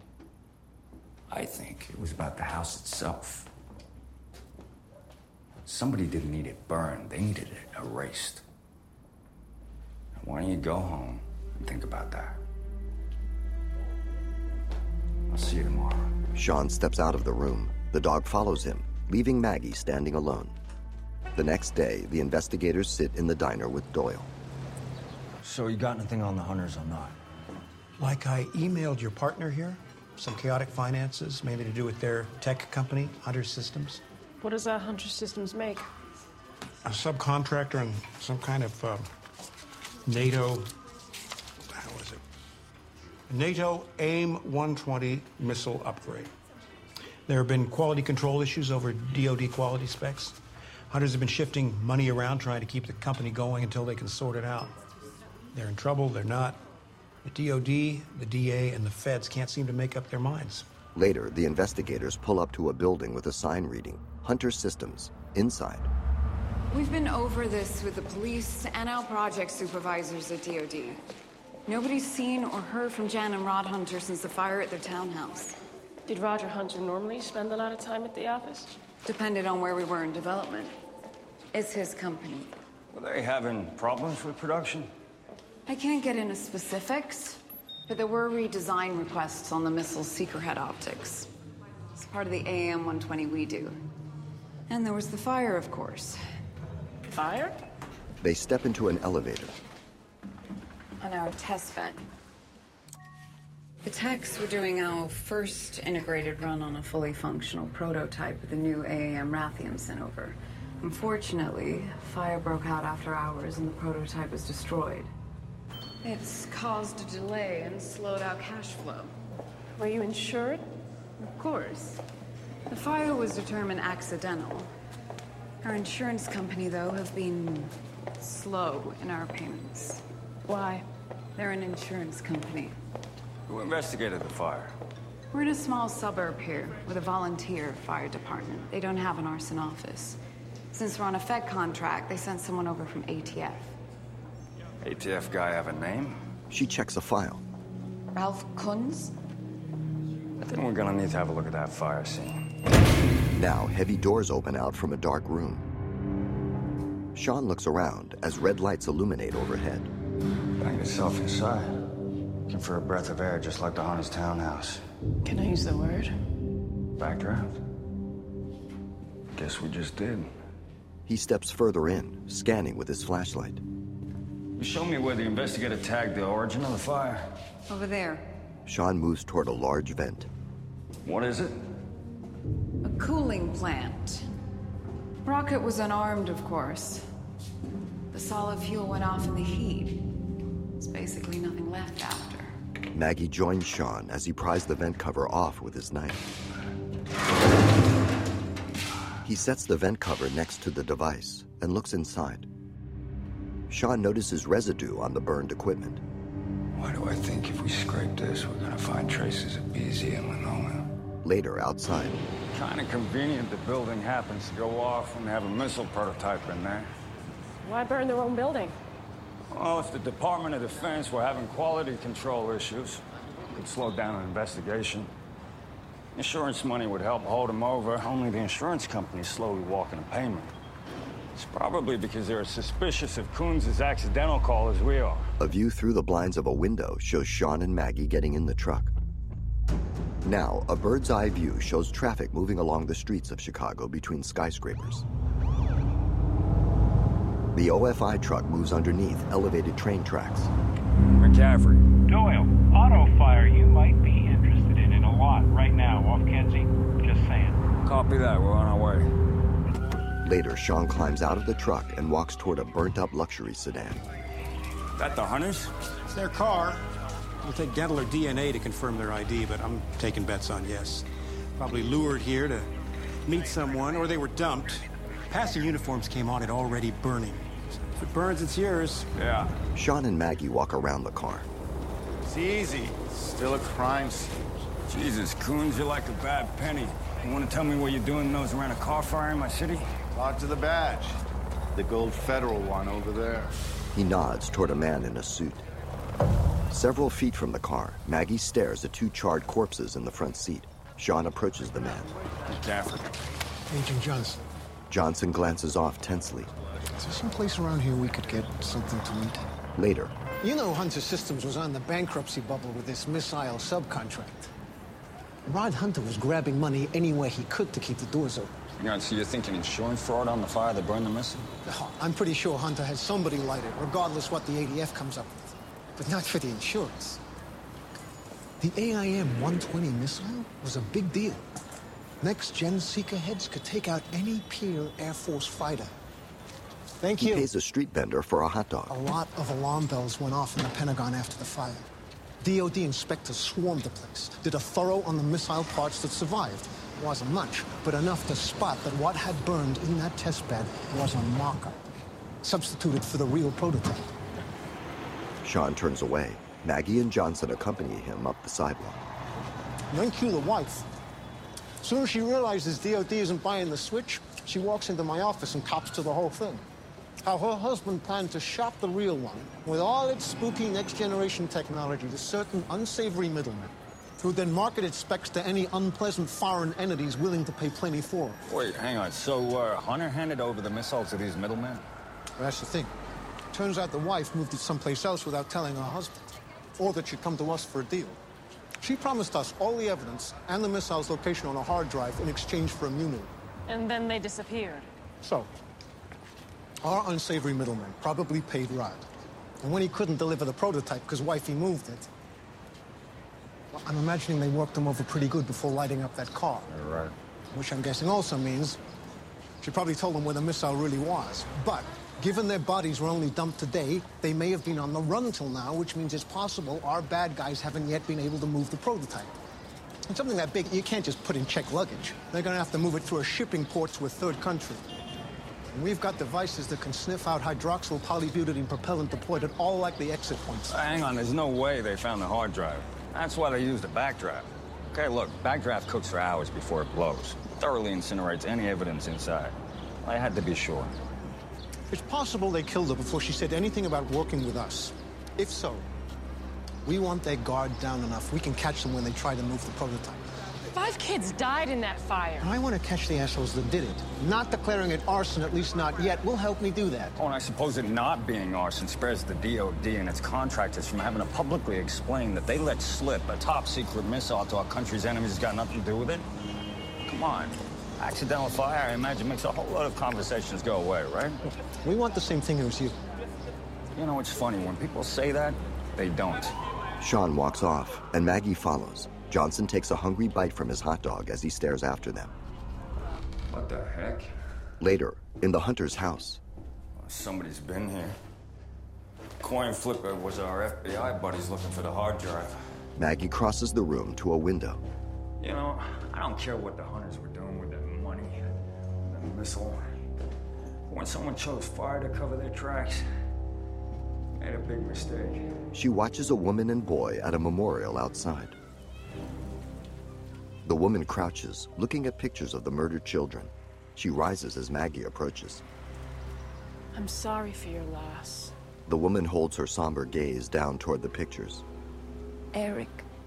I think it was about the house itself. Somebody didn't need it burned, they needed it erased. Why don't you go home and think about that? I'll see you tomorrow. Sean steps out of the room. The dog follows him, leaving Maggie standing alone. The next day, the investigators sit in the diner with Doyle. So you got anything on the hunters or not? Like I emailed your partner here, some chaotic finances, maybe to do with their tech company, Hunter Systems. What does that Hunter Systems make? A subcontractor and some kind of uh, NATO, how was it? NATO AIM one twenty missile upgrade. There have been quality control issues over D O D quality specs. Hunters have been shifting money around trying to keep the company going until they can sort it out. They're in trouble, they're not. The D O D, the D A, and the feds can't seem to make up their minds. Later, the investigators pull up to a building with a sign reading, Hunter Systems. Inside, We've been over this with the police and our project supervisors at D O D. Nobody's seen or heard from Jan and Rod Hunter since the fire at their townhouse. Did Roger Hunter normally spend a lot of time at the office? Depended on where we were in development. It's his company. Were they having problems with production? I can't get into specifics, but there were redesign requests on the missile's seeker head optics. It's part of the A M one twenty we do. And there was the fire, of course. Fire? they step into an elevator. On our test vent. The techs were doing our first integrated run on a fully functional prototype of the new A A M Rathium sent over. Unfortunately, fire broke out after hours and the prototype was destroyed. It's caused a delay and slowed our cash flow. Were you insured? Of course. The fire was determined accidental. Our insurance company, though, have been slow in our payments. Why? They're an insurance company. Who investigated the fire? We're in a small suburb here with a volunteer fire department. They don't have an arson office. Since we're on a Fed contract, they sent someone over from A T F. A T F guy have a name? She checks a file. Ralph Kunz? I think we're gonna need to have a look at that fire scene. Now, heavy doors open out from a dark room. Sean looks around as red lights illuminate overhead. Bang yourself inside. Looking for a breath of air just like the Hunter's townhouse. Can I use the word? Backdraft? Guess we just did. He steps further in, scanning with his flashlight. You show me where the investigator tagged the origin of the fire. Over there. Sean moves toward a large vent. What is it? A cooling plant. Rocket was unarmed, of course. The solid fuel went off in the heat. There's basically nothing left after. Maggie joins Sean as he pries the vent cover off with his knife. He sets the vent cover next to the device and looks inside. Sean notices residue on the burned equipment. Why do I think if we scrape this, we're gonna find traces of B Z and linoleum? Later, outside. Kinda convenient the building happens to go off when they have a missile prototype in there. Why burn their own building? Well, if the Department of Defense were having quality control issues, it could slow down an investigation. Insurance money would help hold them over, only the insurance company's slowly walking a payment. It's probably because they're as suspicious of Kunz's accidental call as we are. A view through the blinds of a window shows Sean and Maggie getting in the truck. Now, a bird's eye view shows traffic moving along the streets of Chicago between skyscrapers. The O F I truck moves underneath elevated train tracks. McCaffrey. Doyle, auto fire you might be interested in in a lot right now off Kenzie. Just saying. Copy that, we're on our way. Later, Sean climbs out of the truck and walks toward a burnt-up luxury sedan. That the Hunters? It's their car. We'll take dental or D N A to confirm their I D, but I'm taking bets on yes. Probably lured here to meet someone, or they were dumped. Past the uniforms came on it already burning. If it burns, it's yours. Yeah. Sean and Maggie walk around the car. It's easy. Still a crime scene. Jesus, Coons, you're like a bad penny. You want to tell me what you're doing those around a car fire in my city? Talk to the badge. The gold federal one over there. He nods toward a man in a suit. Several feet from the car, Maggie stares at two charred corpses in the front seat. Sean approaches the man. McCaffrey. Agent Johnson. Johnson glances off tensely. Is there some place around here we could get something to eat? Later. You know Hunter Systems was on the bankruptcy bubble with this missile subcontract. Rod Hunter was grabbing money any way he could to keep the doors open. Yeah, so you're thinking insurance fraud on the fire that burned the missile? Oh, I'm pretty sure Hunter had somebody light it, regardless what the A D F comes up with. But not for the insurance. The A I M one twenty missile was a big deal. Next-gen Seeker heads could take out any peer Air Force fighter. Thank He you. pays a street vendor for a hot dog. A lot of alarm bells went off in the Pentagon after the fire. D O D inspectors swarmed the place, did a thorough on the missile parts that survived. It wasn't much, but enough to spot that what had burned in that test bed was a mock-up, substituted for the real prototype. Sean turns away. Maggie and Johnson accompany him up the sidewalk. Then cue the wife. As soon as she realizes D O D isn't buying the switch, she walks into my office and cops to the whole thing. How her husband planned to shop the real one with all its spooky next-generation technology to certain unsavory middlemen, who then market its specs to any unpleasant foreign entities willing to pay plenty for it. Wait, hang on. So uh, Hunter handed over the missile to these middlemen? Well, that's the thing. Turns out the wife moved it someplace else without telling her husband, or that she'd come to us for a deal. She promised us all the evidence and the missile's location on a hard drive in exchange for immunity. And then they disappeared. So, our unsavory middleman probably paid Rod. And when he couldn't deliver the prototype because wifey moved it, well, I'm imagining they worked him over pretty good before lighting up that car. You're right. Which I'm guessing also means she probably told them where the missile really was. But given their bodies were only dumped today, they may have been on the run till now, which means it's possible our bad guys haven't yet been able to move the prototype. And something that big, you can't just put in checked luggage. They're going to have to move it through a shipping port to a third country. And we've got devices that can sniff out hydroxyl polybutadiene propellant deployed at all likely exit points. Uh, hang on, there's no way they found the hard drive. That's why they used a backdraft. Okay, look, backdraft cooks for hours before it blows. Thoroughly incinerates any evidence inside. I had to be sure. It's possible they killed her before she said anything about working with us. If so, we want their guard down enough. We can catch them when they try to move the prototype. Five kids died in that fire. I want to catch the assholes that did it. Not declaring it arson, at least not yet, will help me do that. Oh, and I suppose it not being arson spares the D O D and its contractors from having to publicly explain that they let slip a top-secret missile to our country's enemies has got nothing to do with it? Come on. Accidental fire, I imagine, makes a whole lot of conversations go away, right? We want the same thing as you. You know, it's funny. When people say that, they don't. Sean walks off, and Maggie follows. Johnson takes a hungry bite from his hot dog as he stares after them. What the heck? Later, in the Hunter's house. Somebody's been here. Coin flipper was our F B I buddies looking for the hard drive. Maggie crosses the room to a window. You know, I don't care what the Hunters were doing with their money, the missile. When someone chose fire to cover their tracks, made a big mistake. She watches a woman and boy at a memorial outside. The woman crouches, looking at pictures of the murdered children. She rises as Maggie approaches. I'm sorry for your loss. The woman holds her somber gaze down toward the pictures. Eric.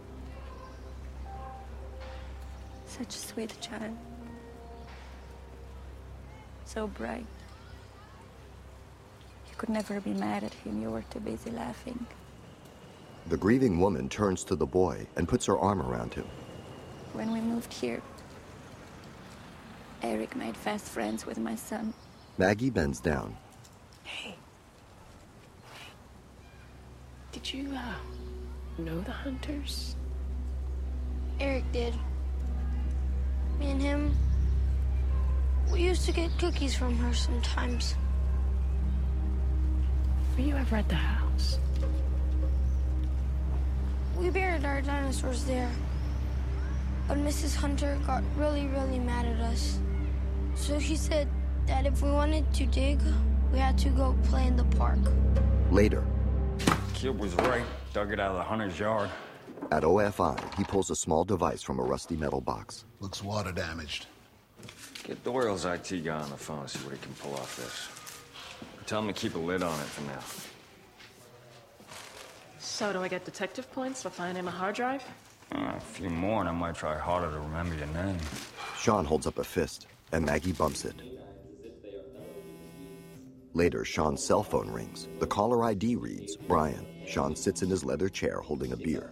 Such a sweet child. So bright. You could never be mad at him. You were too busy laughing. The grieving woman turns to the boy and puts her arm around him. When we moved here, Eric made fast friends with my son. Maggie bends down. Hey. Did you, uh, know the Hunters? Eric did. Me and him, we used used to get cookies from her sometimes. Were you ever at the house? We buried our dinosaurs there. But Missus Hunter got really, really mad at us. So she said that if we wanted to dig, we had to go play in the park. Later. Kid was right. Dug it out of the hunter's yard. At O F I, he pulls a small device from a rusty metal box. Looks water damaged. Get Doyle's I T guy on the phone, see what he can pull off this. Tell him to keep a lid on it for now. So, do I get detective points for finding a hard drive? Uh, a few more, and I might try harder to remember your name. Sean holds up a fist, and Maggie bumps it. Later, Sean's cell phone rings. The caller I D reads, Brian. Sean sits in his leather chair holding a beer.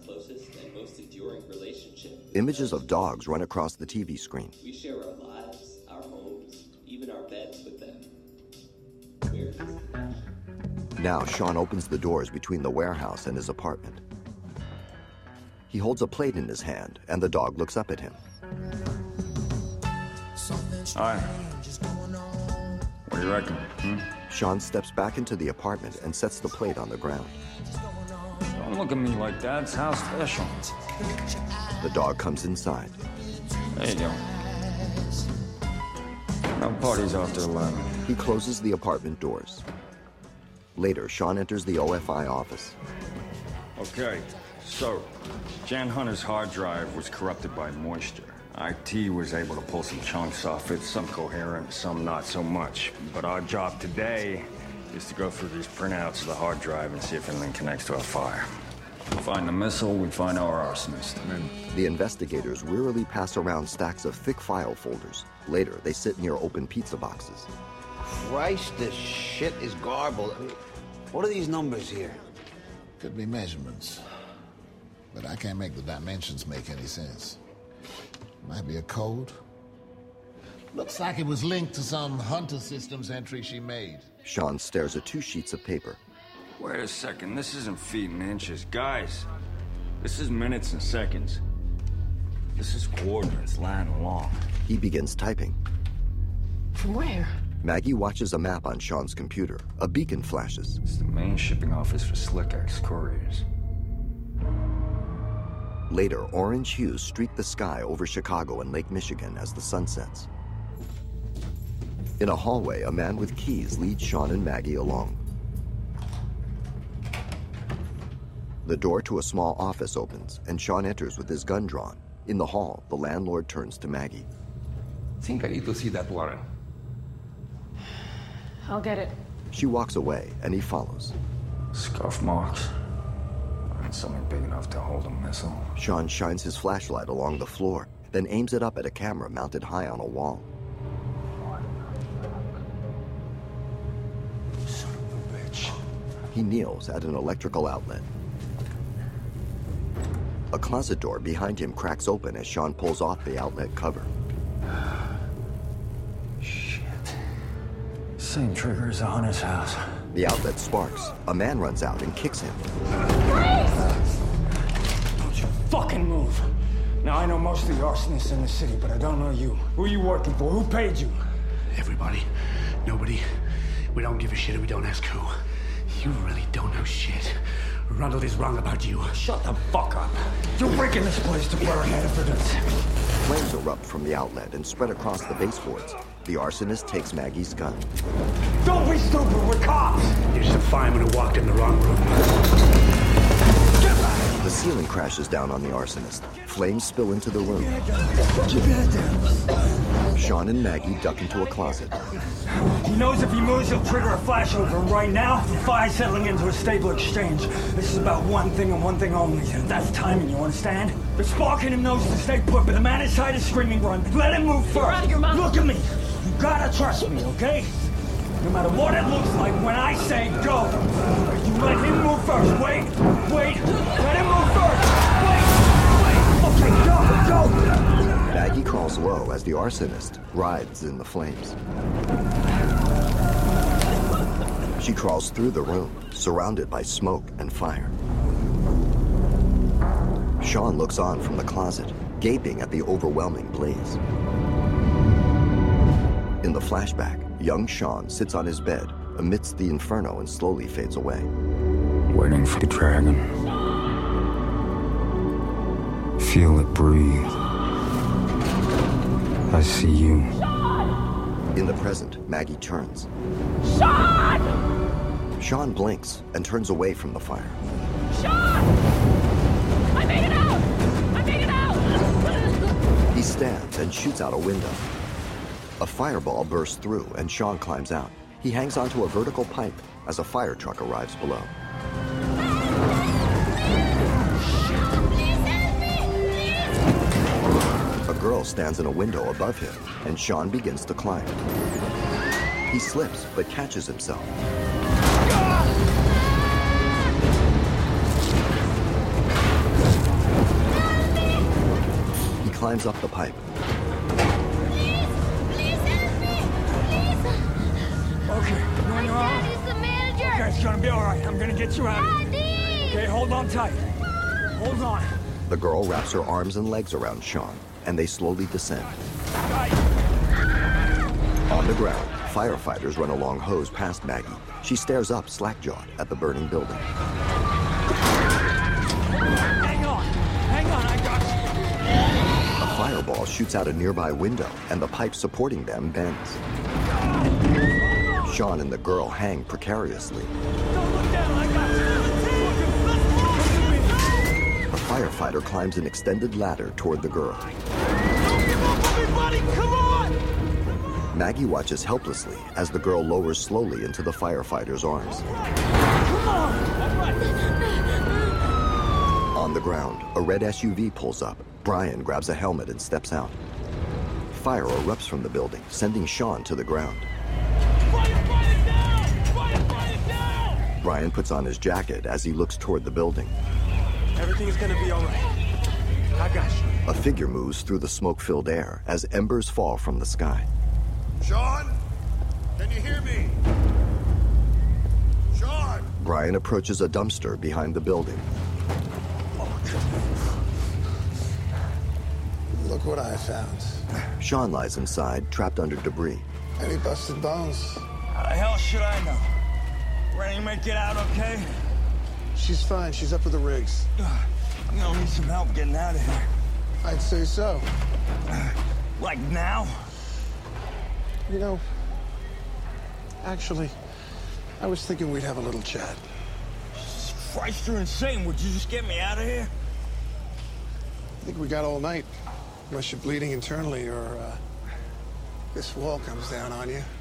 Images of dogs run across the T V screen. We share our lives, our homes, even our beds with them. Where is the Now, Sean opens the doors between the warehouse and his apartment. He holds a plate in his hand, and the dog looks up at him. Hi. What do you reckon? Hmm? Sean steps back into the apartment and sets the plate on the ground. Don't look at me like that. It's how special. The dog comes inside. There you go. No parties after eleven. He closes the apartment doors. Later, Sean enters the O F I office. Okay, so Jan Hunter's hard drive was corrupted by moisture. I T was able to pull some chunks off it, some coherent, some not so much. But our job today is to go through these printouts of the hard drive and see if anything connects to a fire. We find the missile, we find our arsonist. And then the investigators wearily pass around stacks of thick file folders. Later, they sit near open pizza boxes. Christ, this shit is garbled. I mean, what are these numbers here? Could be measurements. But I can't make the dimensions make any sense. Might be a code. Looks like it was linked to some Hunter Systems entry she made. Sean stares at two sheets of paper. Wait a second, this isn't feet and inches. Guys, this is minutes and seconds. This is coordinates, line and long. He begins typing. From where? Maggie watches a map on Sean's computer. A beacon flashes. It's the main shipping office for Slick X Couriers. Later, orange hues streak the sky over Chicago and Lake Michigan as the sun sets. In a hallway, a man with keys leads Sean and Maggie along. The door to a small office opens, and Sean enters with his gun drawn. In the hall, the landlord turns to Maggie. I think I need to see that warrant. I'll get it. She walks away, and he follows. Scuff marks. And something big enough to hold a missile. Sean shines his flashlight along the floor, then aims it up at a camera mounted high on a wall. Son of a bitch. He kneels at an electrical outlet. A closet door behind him cracks open as Sean pulls off the outlet cover. Shit. Same trigger as the Hunter's house. The outlet sparks. A man runs out and kicks him. Don't you fucking move. Now, I know most of the arsonists in the city, but I don't know you. Who are you working for? Who paid you? Everybody. Nobody. We don't give a shit and we don't ask who. You really don't know shit. Rundle is wrong about you. Shut the fuck up. You're breaking this place to burn evidence. Flames erupt from the outlet and spread across the baseboards. The arsonist takes Maggie's gun. Don't be stupid, we're cops! You're just a fireman who walked in the wrong room. The ceiling crashes down on the arsonist. Flames spill into the room. Sean and Maggie duck into a closet. He knows if he moves, he'll trigger a flashover. Right now, the fire's settling into a stable exchange. This is about one thing and one thing only, and that's timing, you understand? The spark in him knows to stay put, but the man inside is screaming run. Let him move first. You're out of your mind. Look at me. You gotta trust me, okay? No matter what it looks like, when I say go, you let him move first. Wait, wait, let him move first. Wait, wait. Okay, go, go. Maggie crawls low as the arsonist writhes in the flames. She crawls through the room, surrounded by smoke and fire. Sean looks on from the closet, gaping at the overwhelming blaze. In the flashback, young Sean sits on his bed amidst the inferno and slowly fades away. Waiting for the dragon. Feel it breathe. I see you. In the present, Maggie turns. Sean! Sean blinks and turns away from the fire. Sean! I made it out! I made it out! He stands and shoots out a window. A fireball bursts through and Sean climbs out. He hangs onto a vertical pipe as a fire truck arrives below. A girl stands in a window above him, and Sean begins to climb. He slips, but catches himself. He climbs up the pipe. Okay, you on your own? Daddy's the manager! Okay, it's gonna be alright. I'm gonna get you out of here. Okay, hold on tight. Hold on. The girl wraps her arms and legs around Sean, and they slowly descend. On the ground, firefighters run a long hose past Maggie. She stares up, slack-jawed, at the burning building. Hang on! Hang on, I got you! A fireball shoots out a nearby window, and the pipe supporting them bends. Sean and the girl hang precariously. Don't look down, I got you! A firefighter climbs an extended ladder toward the girl. Don't give up, everybody! Come on! Maggie watches helplessly as the girl lowers slowly into the firefighter's arms. Come on! All right. On the ground, a red S U V pulls up. Brian grabs a helmet and steps out. Fire erupts from the building, sending Sean to the ground. Firefighter down! Firefighter down! Brian puts on his jacket as he looks toward the building. Everything is gonna be all right. I got you. A figure moves through the smoke-filled air as embers fall from the sky. Sean? Can you hear me? Sean! Brian approaches a dumpster behind the building. Look what I found. Sean lies inside, trapped under debris. Any busted bones? How the hell should I know? Ready to make it out okay? She's fine. She's up with the rigs. I'm gonna need some help getting out of here. I'd say so. Like now? You know, actually, I was thinking we'd have a little chat. Christ, you're insane. Would you just get me out of here? I think we got all night. Unless you're bleeding internally or uh, this wall comes down on you.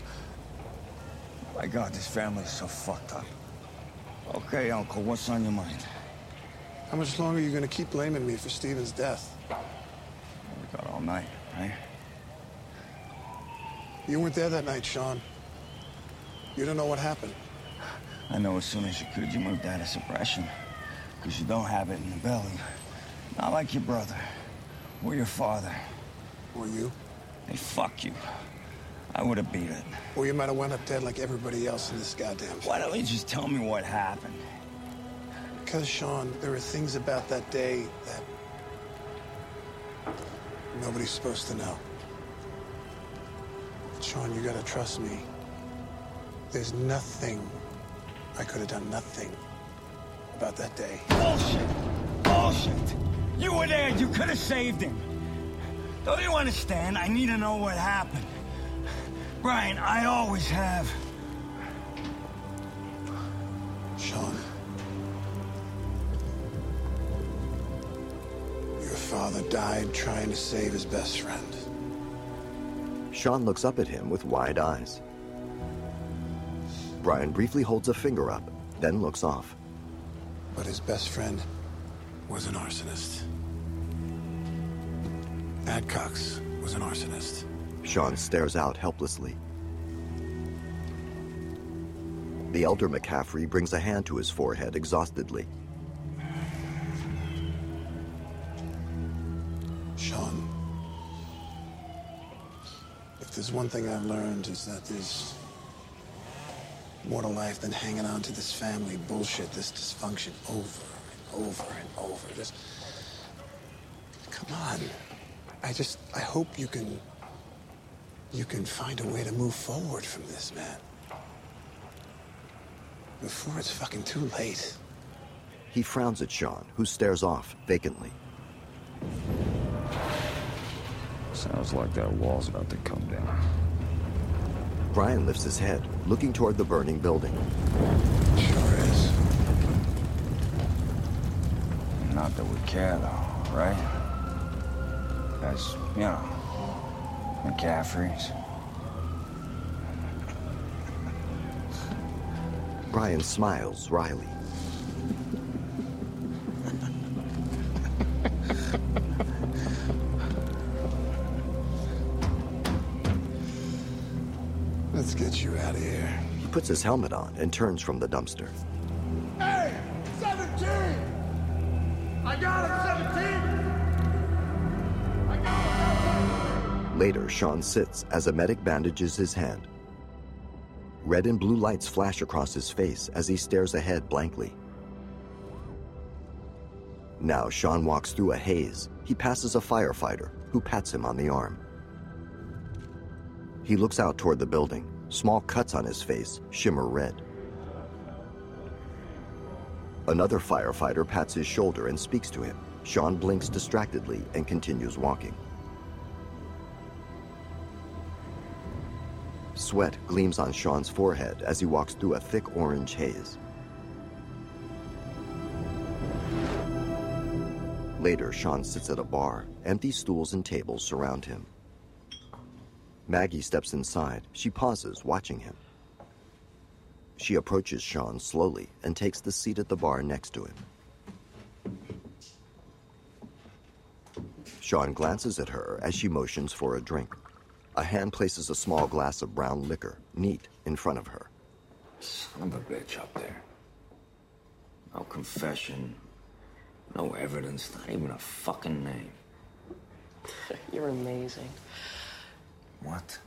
My God, this family is so fucked up. Okay, Uncle, what's on your mind? How much longer are you going to keep blaming me for Steven's death? We got all night, right? You weren't there that night, Sean. You don't know what happened. I know as soon as you could, you moved out of suppression. Because you don't have it in the belly. Not like your brother. Or your father. Or you? Hey, fuck you. I would have beat it. Or you might have wound up dead like everybody else in this goddamn thing. Why don't you just tell me what happened? Because, Sean, there are things about that day that nobody's supposed to know. Sean, you gotta trust me. There's nothing I could have done, nothing about that day. Bullshit! Bullshit! You were there, you could have saved him. Don't you understand? I need to know what happened. Brian, I always have. Sean. Your father died trying to save his best friend. Sean looks up at him with wide eyes. Brian briefly holds a finger up, then looks off. But his best friend was an arsonist. Adcox was an arsonist. Sean stares out helplessly. The elder McCaffrey brings a hand to his forehead exhaustedly. Sean, if there's one thing I've learned is that there's more to life than hanging on to this family bullshit, this dysfunction over and over and over. Just, come on. I just, I hope you can you can find a way to move forward from this, man. Before it's fucking too late. He frowns at Sean, who stares off vacantly. Sounds like that wall's about to come down. Brian lifts his head, looking toward the burning building. Sure is. Not that we care, though, right? As, you know, McCaffreys. Brian smiles wryly. Let's get you out of here. He puts his helmet on and turns from the dumpster. Hey! seventeen! I got him, seventeen! I got him! Later, Sean sits as a medic bandages his hand. Red and blue lights flash across his face as he stares ahead blankly. Now, Sean walks through a haze. He passes a firefighter who pats him on the arm. He looks out toward the building. Small cuts on his face shimmer red. Another firefighter pats his shoulder and speaks to him. Sean blinks distractedly and continues walking. Sweat gleams on Sean's forehead as he walks through a thick orange haze. Later, Sean sits at a bar. Empty stools and tables surround him. Maggie steps inside. She pauses, watching him. She approaches Sean slowly and takes the seat at the bar next to him. Sean glances at her as she motions for a drink. A hand places a small glass of brown liquor, neat, in front of her. Son of a bitch up there. No confession, no evidence, not even a fucking name. You're amazing. What?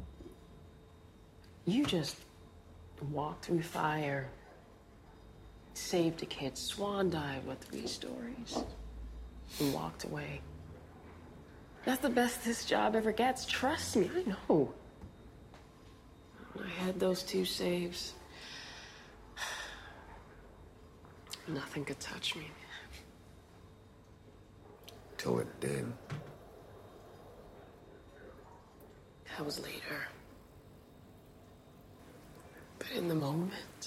You just walked through fire, saved a kid, swan dive with three stories, and walked away. That's the best this job ever gets. Trust me, I know. When I had those two saves, nothing could touch me. Till it did. That was later. But in the moment,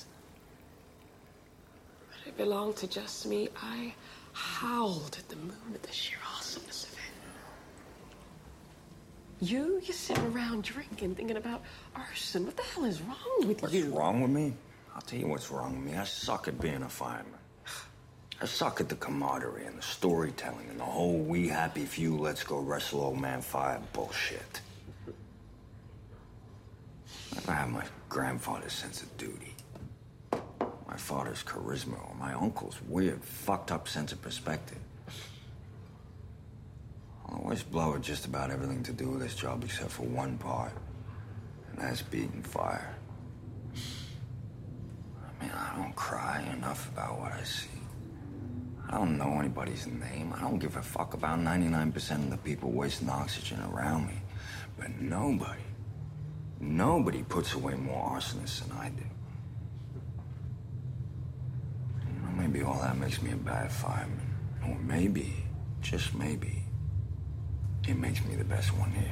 when it belonged to just me, I howled at the moon at the sheer awesomeness of it. You, you sit around drinking, thinking about arson. What the hell is wrong with What's you? What's wrong with me? I'll tell you what's wrong with me. I suck at being a fireman. I suck at the camaraderie and the storytelling and the whole we happy few, let's go wrestle old man fire bullshit. I have my grandfather's sense of duty, my father's charisma, or my uncle's weird, fucked up sense of perspective. I always blow at just about everything to do with this job except for one part, and that's beating fire. I mean, I don't cry enough about what I see. I don't know anybody's name. I don't give a fuck about ninety-nine percent of the people wasting oxygen around me. But nobody, nobody puts away more arsonists than I do. You know, maybe all that makes me a bad fireman. Or maybe, just maybe, it makes me the best one here.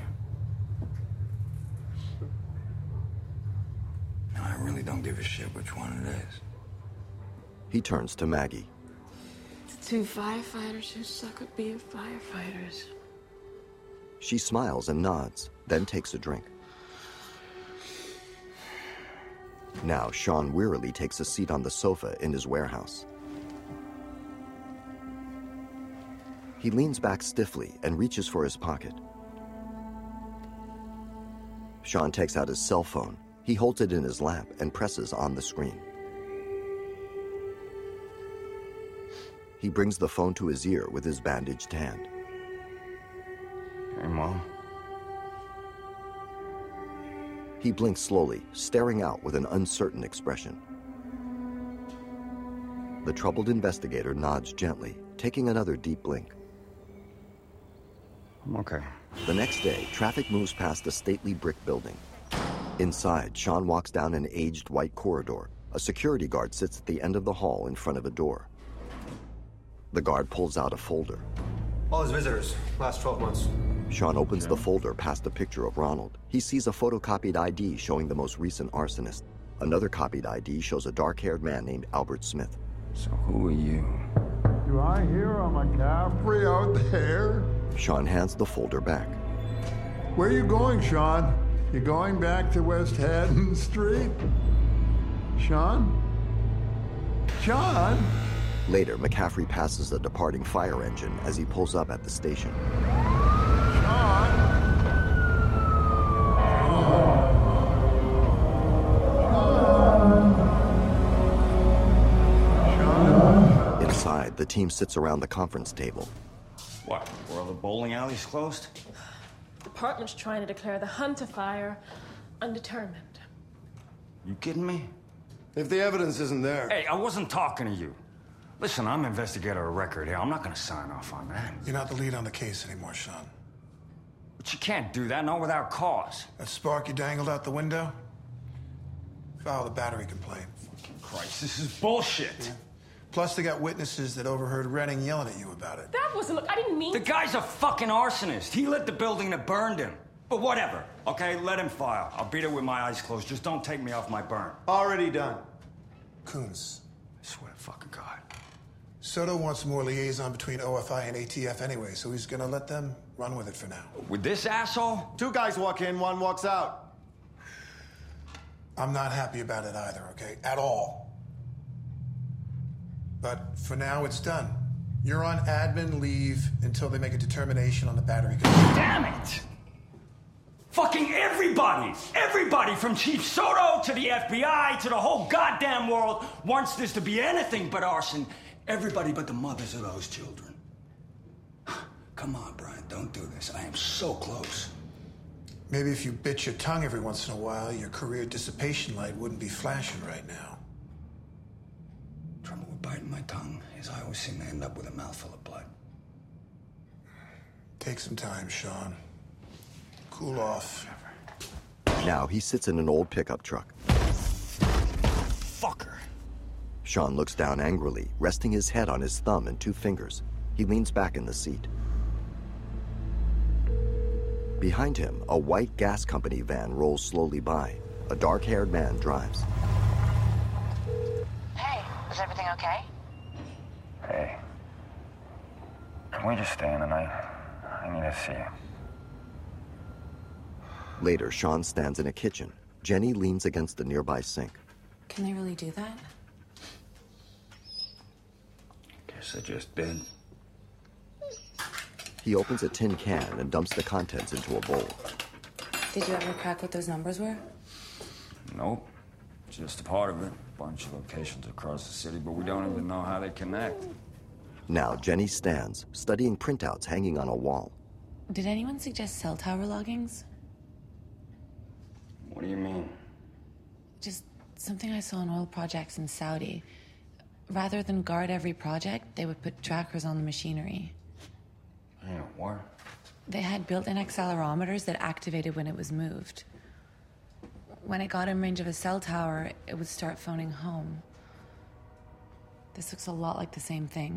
And I really don't give a shit which one it is. He turns to Maggie. The two firefighters who suck at being firefighters. She smiles and nods, then takes a drink. Now, Sean wearily takes a seat on the sofa in his warehouse. He leans back stiffly and reaches for his pocket. Sean takes out his cell phone. He holds it in his lap and presses on the screen. He brings the phone to his ear with his bandaged hand. Hey, Mom. He blinks slowly, staring out with an uncertain expression. The troubled investigator nods gently, taking another deep blink. I'm okay. The next day, traffic moves past a stately brick building. Inside, Sean walks down an aged white corridor. A security guard sits at the end of the hall in front of a door. The guard pulls out a folder. All his visitors, last twelve months. Sean opens the folder past a picture of Ronald. He sees a photocopied I D showing the most recent arsonist. Another copied I D shows a dark-haired man named Albert Smith. So who are you? Do I hear a McCaffrey out there? Sean hands the folder back. Where are you going, Sean? You going back to West Haddon Street? Sean? Sean? Later, McCaffrey passes a departing fire engine as he pulls up at the station. Inside, the team sits around the conference table. What, were all the bowling alleys closed? The department's trying to declare the Hunter fire undetermined. You kidding me? If the evidence isn't there... Hey, I wasn't talking to you. Listen, I'm investigator of record here. I'm not gonna sign off on that. You're not the lead on the case anymore, Sean. But you can't do that, not without cause. That spark you dangled out the window? File the battery complaint. Fucking Christ, this is bullshit. Yeah. Plus, they got witnesses that overheard Redding yelling at you about it. That wasn't... I didn't mean... The guy's a fucking arsonist. He lit the building that burned him. But whatever, okay? Let him file. I'll beat it with my eyes closed. Just don't take me off my burn. Already done. Coons. I swear to fucking God. Soto wants more liaison between O F I and A T F anyway, so he's gonna let them run with it for now. With this asshole? Two guys walk in, one walks out. I'm not happy about it either, okay? At all. But for now, it's done. You're on admin leave until they make a determination on the battery. Damn it! Fucking everybody! Everybody from Chief Soto to the F B I to the whole goddamn world wants this to be anything but arson. Everybody but the mothers of those children. Come on, Brian, don't do this. I am so close. Maybe if you bit your tongue every once in a while, your career dissipation light wouldn't be flashing right now. Trouble with biting my tongue is I always seem to end up with a mouthful of blood. Take some time, Sean. Cool off. Now he sits in an old pickup truck. Fucker. Sean looks down angrily, resting his head on his thumb and two fingers. He leans back in the seat. Behind him, a white gas company van rolls slowly by. A dark-haired man drives. Hey, is everything okay? Hey. Can we just stay in tonight? I need to see you. Later, Sean stands in a kitchen. Jenny leans against the nearby sink. Can they really do that? Guess I just did. He opens a tin can and dumps the contents into a bowl. Did you ever crack what those numbers were? Nope. Just a part of it. Bunch of locations across the city, but we don't even know how they connect. Now, Jenny stands, studying printouts hanging on a wall. Did anyone suggest cell tower loggings? What do you mean? Just something I saw in oil projects in Saudi. Rather than guard every project, they would put trackers on the machinery. Yeah, what? They had built-in accelerometers that activated when it was moved. When it got in range of a cell tower, it would start phoning home. This looks a lot like the same thing.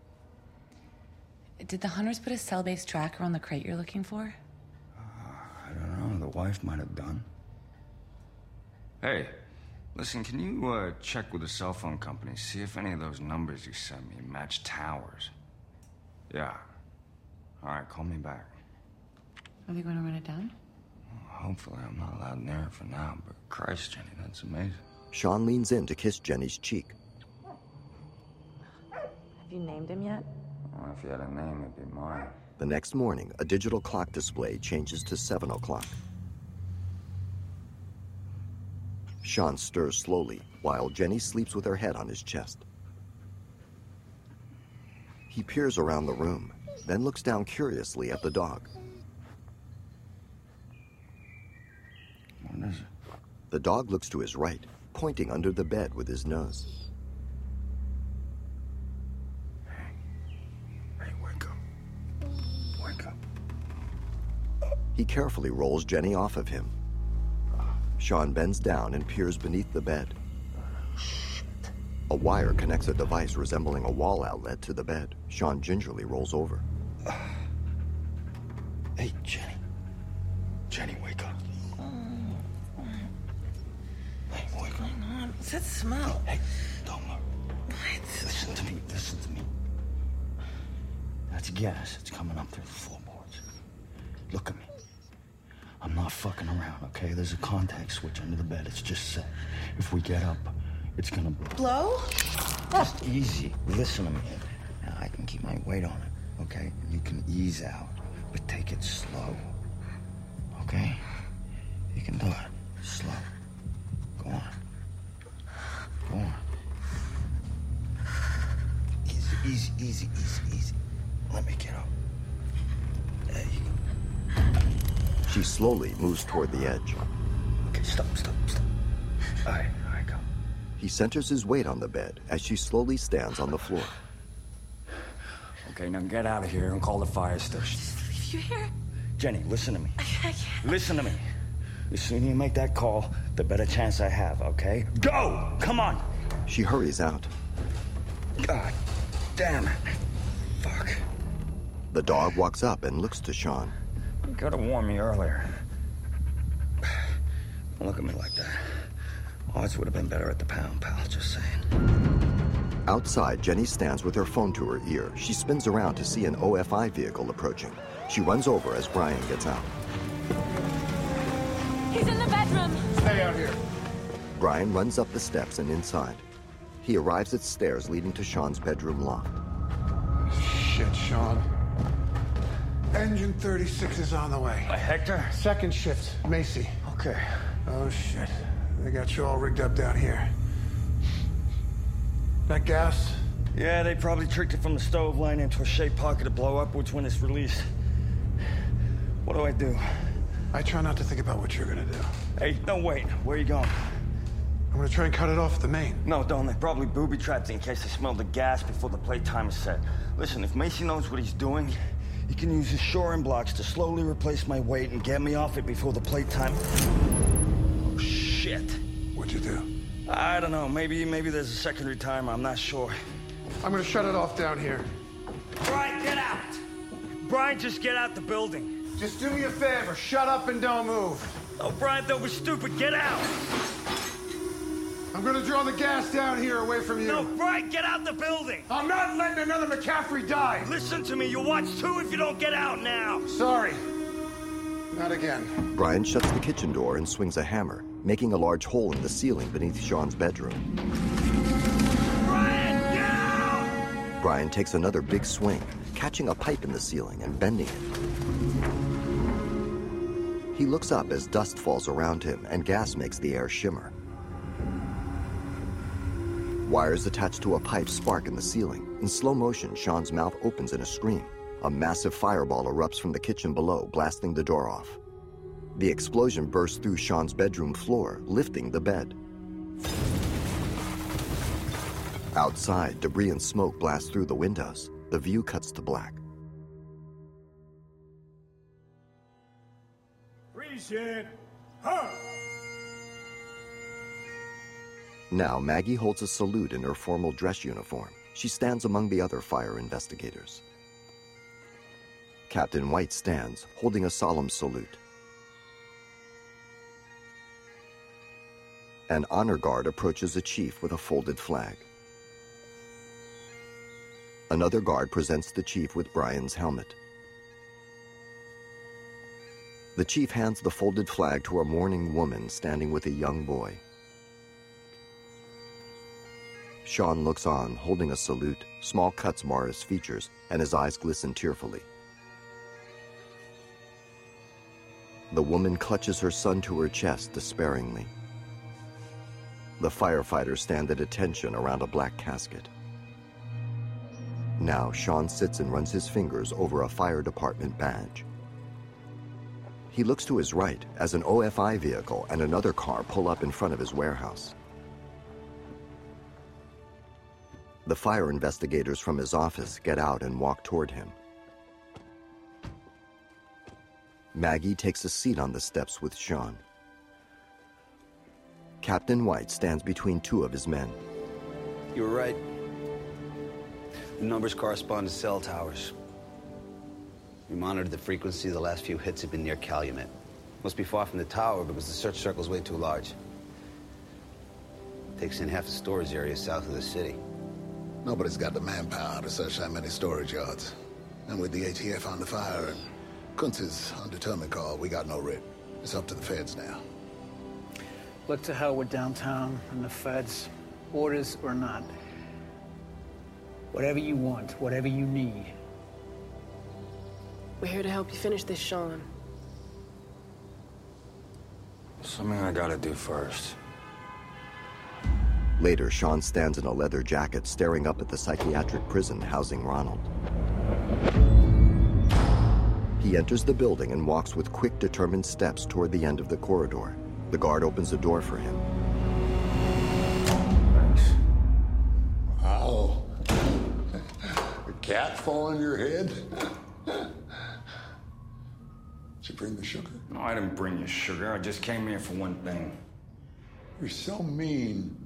Did the hunters put a cell-based tracker on the crate you're looking for? Uh, I don't know. The wife might have done. Hey, listen, can you uh, check with the cell phone company, see if any of those numbers you sent me match towers? Yeah. All right, call me back. Are they going to run it down? Well, hopefully I'm not allowed near it for now, but Christ, Jenny, that's amazing. Sean leans in to kiss Jenny's cheek. Have you named him yet? Well, if you had a name, it'd be mine. The next morning, a digital clock display changes to seven o'clock. Sean stirs slowly, while Jenny sleeps with her head on his chest. He peers around the room, then looks down curiously at the dog. What is it? The dog looks to his right, pointing under the bed with his nose. Hey, wake up. Wake up. He carefully rolls Jenny off of him. Sean bends down and peers beneath the bed. A wire connects a device resembling a wall outlet to the bed. Sean gingerly rolls over. Hey, Jenny. Jenny, wake up. Hey, wake up. What's that smell? Hey, don't move. What? Listen to me, listen to me. That's gas. It's coming up through the floorboards. Look at me. I'm not fucking around, okay? There's a contact switch under the bed. It's just set. If we get up, it's gonna blow. Blow? Just easy. Listen to me. Now, I can keep my weight on it, okay? You can ease out, but take it slow. Okay? You can do it. Slow. Go on. Go on. Easy, easy, easy, easy, easy. Let me get up. There you go. She slowly moves toward the edge. Okay, stop, stop, stop. All right, all right, go. He centers his weight on the bed as she slowly stands on the floor. Okay, now get out of here and call the fire station. You hear? Jenny, listen to me. I can't. Listen to me. The sooner you make that call, the better chance I have, okay? Go! Come on! She hurries out. God damn it. Fuck. The dog walks up and looks to Sean. You could have warned me earlier. Don't look at me like that. Odds would have been better at the pound, pal, just saying. Outside, Jenny stands with her phone to her ear. She spins around to see an O F I vehicle approaching. She runs over as Brian gets out. He's in the bedroom. Stay out here. Brian runs up the steps and inside. He arrives at stairs leading to Sean's bedroom loft. Shit, Sean. Engine thirty-six is on the way. Uh, Hector? Second shift, Macy. Okay. Oh, shit. They got you all rigged up down here. That gas? Yeah, they probably tricked it from the stove line into a shaped pocket to blow upwards when it's released. What do I do? I try not to think about what you're gonna do. Hey, no, wait. Where are you going? I'm gonna try and cut it off at the main. No, don't. They probably booby-trapped it in case they smelled the gas before the playtime is set. Listen, if Macy knows what he's doing, he can use his shoring blocks to slowly replace my weight and get me off it before the playtime... Oh, shit. What'd you do? I don't know. Maybe, maybe there's a secondary timer. I'm not sure. I'm gonna shut it off down here. Brian, get out! Brian, just get out the building. Just do me a favor. Shut up and don't move. Oh, Brian, don't be stupid. Get out! I'm gonna draw the gas down here away from you. No, Brian, get out the building! I'm not letting another McCaffrey die! Listen to me. You'll watch too if you don't get out now. Sorry. Not again. Brian shuts the kitchen door and swings a hammer, making a large hole in the ceiling beneath Sean's bedroom. Brian, get out! Brian takes another big swing, catching a pipe in the ceiling and bending it. He looks up as dust falls around him and gas makes the air shimmer. Wires attached to a pipe spark in the ceiling. In slow motion, Sean's mouth opens in a scream. A massive fireball erupts from the kitchen below, blasting the door off. The explosion bursts through Sean's bedroom floor, lifting the bed. Outside, debris and smoke blast through the windows. The view cuts to black. Appreciate. Huh. Now, Maggie holds a salute in her formal dress uniform. She stands among the other fire investigators. Captain White stands, holding a solemn salute. An honor guard approaches a chief with a folded flag. Another guard presents the chief with Brian's helmet. The chief hands the folded flag to a mourning woman standing with a young boy. Sean looks on, holding a salute. Small cuts mar his features, and his eyes glisten tearfully. The woman clutches her son to her chest despairingly. The firefighters stand at attention around a black casket. Now, Sean sits and runs his fingers over a fire department badge. He looks to his right as an O F I vehicle and another car pull up in front of his warehouse. The fire investigators from his office get out and walk toward him. Maggie takes a seat on the steps with Sean. Captain White stands between two of his men. You were right. The numbers correspond to cell towers. We monitored the frequency. The last few hits have been near Calumet. Must be far from the tower because the search circle's way too large. Takes in half the storage area south of the city. Nobody's got the manpower to search that many storage yards. And with the A T F on the fire and Kuntz's undetermined call, we got no writ. It's up to the feds now. Look to hell with downtown and the feds, orders or not. Whatever you want, whatever you need. We're here to help you finish this, Sean. Something I gotta do first. Later, Sean stands in a leather jacket staring up at the psychiatric prison housing Ronald. He enters the building and walks with quick, determined steps toward the end of the corridor. The guard opens a door for him. Thanks. Wow. A cat fall on your head? Did you bring the sugar? No, I didn't bring you sugar. I just came here for one thing. You're so mean.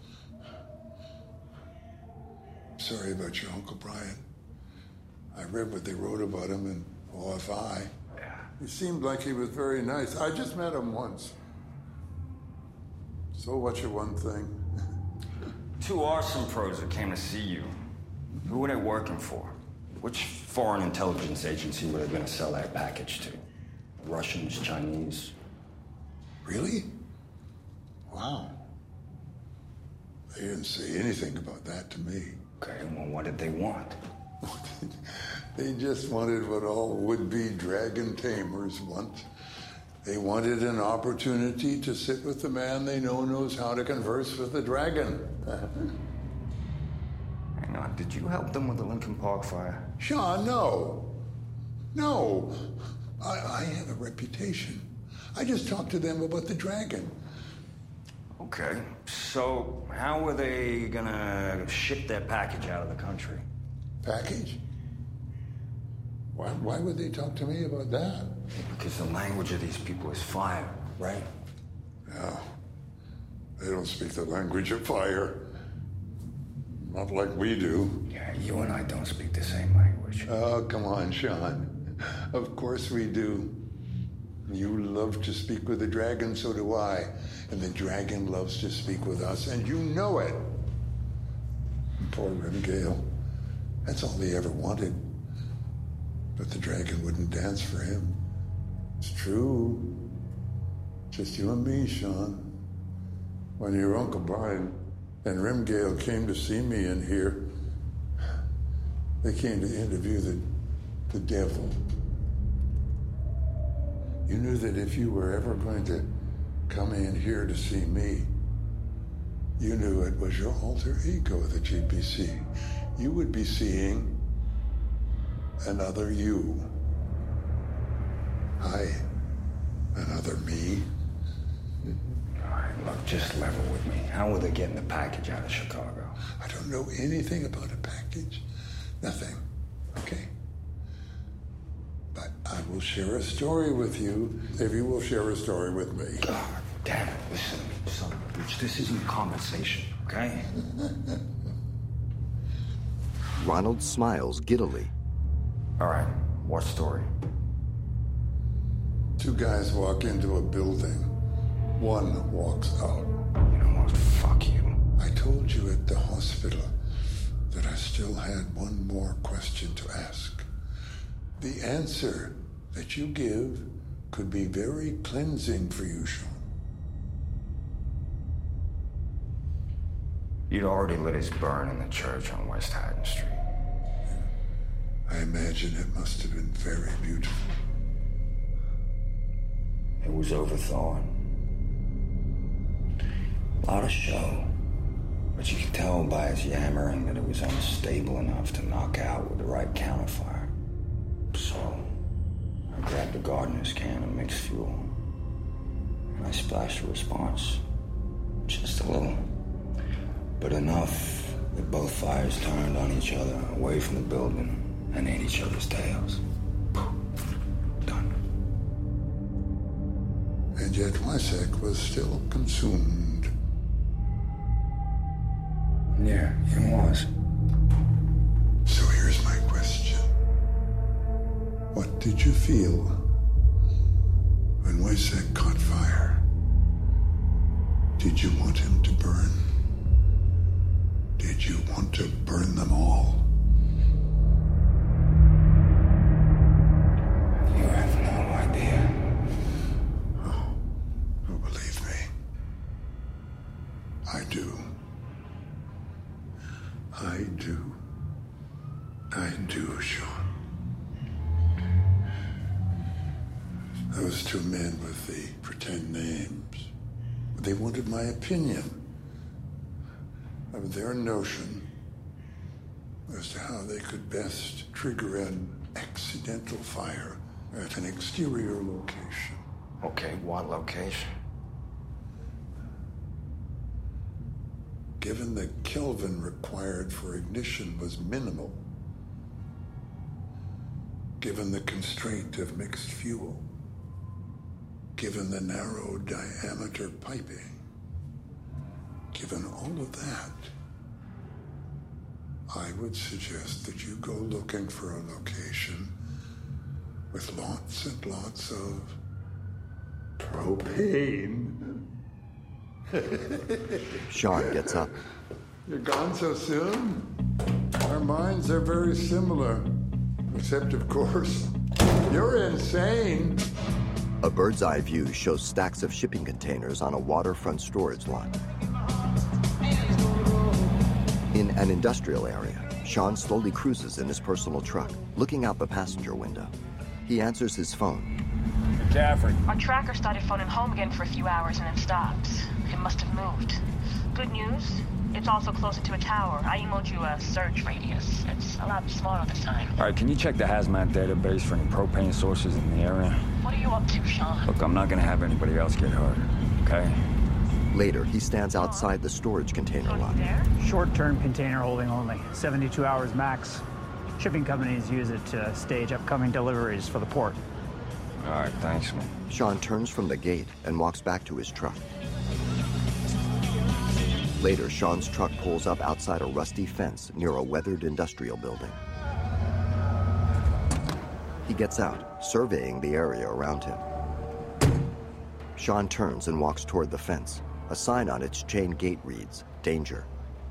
Sorry about your Uncle Brian. I read what they wrote about him in O F I. Yeah. He seemed like he was very nice. I just met him once. So what's your one thing? Two arson pros that came to see you. Who were they working for? Which foreign intelligence agency were they going to sell that package to? Russians, Chinese? Really? Wow. They didn't say anything about that to me. Okay, well, what did they want? They just wanted what all would-be dragon tamers want. They wanted an opportunity to sit with the man they know knows how to converse with the dragon. Hang on, did you help them with the Lincoln Park fire? Sean, no. No. I, I have a reputation. I just talked to them about the dragon. Okay, so how were they gonna ship their package out of the country? Package? Why, why would they talk to me about that? Because the language of these people is fire, right? Yeah. They don't speak the language of fire. Not like we do. Yeah, you and I don't speak the same language. Oh, come on, Sean. Of course we do. You love to speak with the dragon, so do I. And the dragon loves to speak with us, and you know it. Poor Rimgale. That's all he ever wanted. But the dragon wouldn't dance for him. It's true. Just you and me, Sean. When your Uncle Brian and Rimgale came to see me in here, they came to interview the, the devil. You knew that if you were ever going to come in here to see me, you knew it was your alter ego, the G P C. You would be seeing another you. I, another me. All right, look, just level with me. How were they getting the package out of Chicago? I don't know anything about a package. Nothing. Okay? But I will share a story with you if you will share a story with me. God damn it. Listen to me, son of a bitch. This isn't conversation, okay? Ronald smiles giddily. All right, what story? Two guys walk into a building. One walks out. You know what? Fuck you. I told you at the hospital that I still had one more question to ask. The answer that you give could be very cleansing for you, Sean. You'd already lit his burn in the church on West Haddon Street. I imagine it must have been very beautiful. It was overthought. A lot of show. But you could tell by his yammering that it was unstable enough to knock out with the right counterfire. So, I grabbed a gardener's can of mixed fuel. And I splashed a response. Just a little. But enough that both fires turned on each other, away from the building, and ate each other's tails. Done. yet Wysek was still consumed. Yeah, he was. So here's my question. What did you feel when Wysek caught fire? Did you want him to burn? Did you want to burn them all? You have no idea. Oh, oh, believe me. I do. I do. I do, Sean. Those two men with the pretend names, they wanted my opinion of their notion as to how they could best trigger an accidental fire at an exterior location. Okay, what location? Given the Kelvin required for ignition was minimal, given the constraint of mixed fuel, given the narrow diameter piping, given all of that, I would suggest that you go looking for a location with lots and lots of propane. Sean gets up. You're gone so soon? Our minds are very similar. Except, of course, you're insane. A bird's eye view shows stacks of shipping containers on a waterfront storage lot. In an industrial area, Sean slowly cruises in his personal truck, looking out the passenger window. He answers his phone. McCaffrey. Our tracker started phoning home again for a few hours and then stopped. It must have moved. Good news, it's also closer to a tower. I emailed you a search radius. It's a lot smaller this time. All right, can you check the hazmat database for any propane sources in the area? What are you up to, Sean? Look, I'm not gonna have anybody else get hurt, okay? Later, he stands outside the storage container lot. Short-term container holding only, seventy-two hours max. Shipping companies use it to stage upcoming deliveries for the port. All right, thanks, man. Sean turns from the gate and walks back to his truck. Later, Sean's truck pulls up outside a rusty fence near a weathered industrial building. He gets out, surveying the area around him. Sean turns and walks toward the fence. A sign on its chain gate reads, "Danger."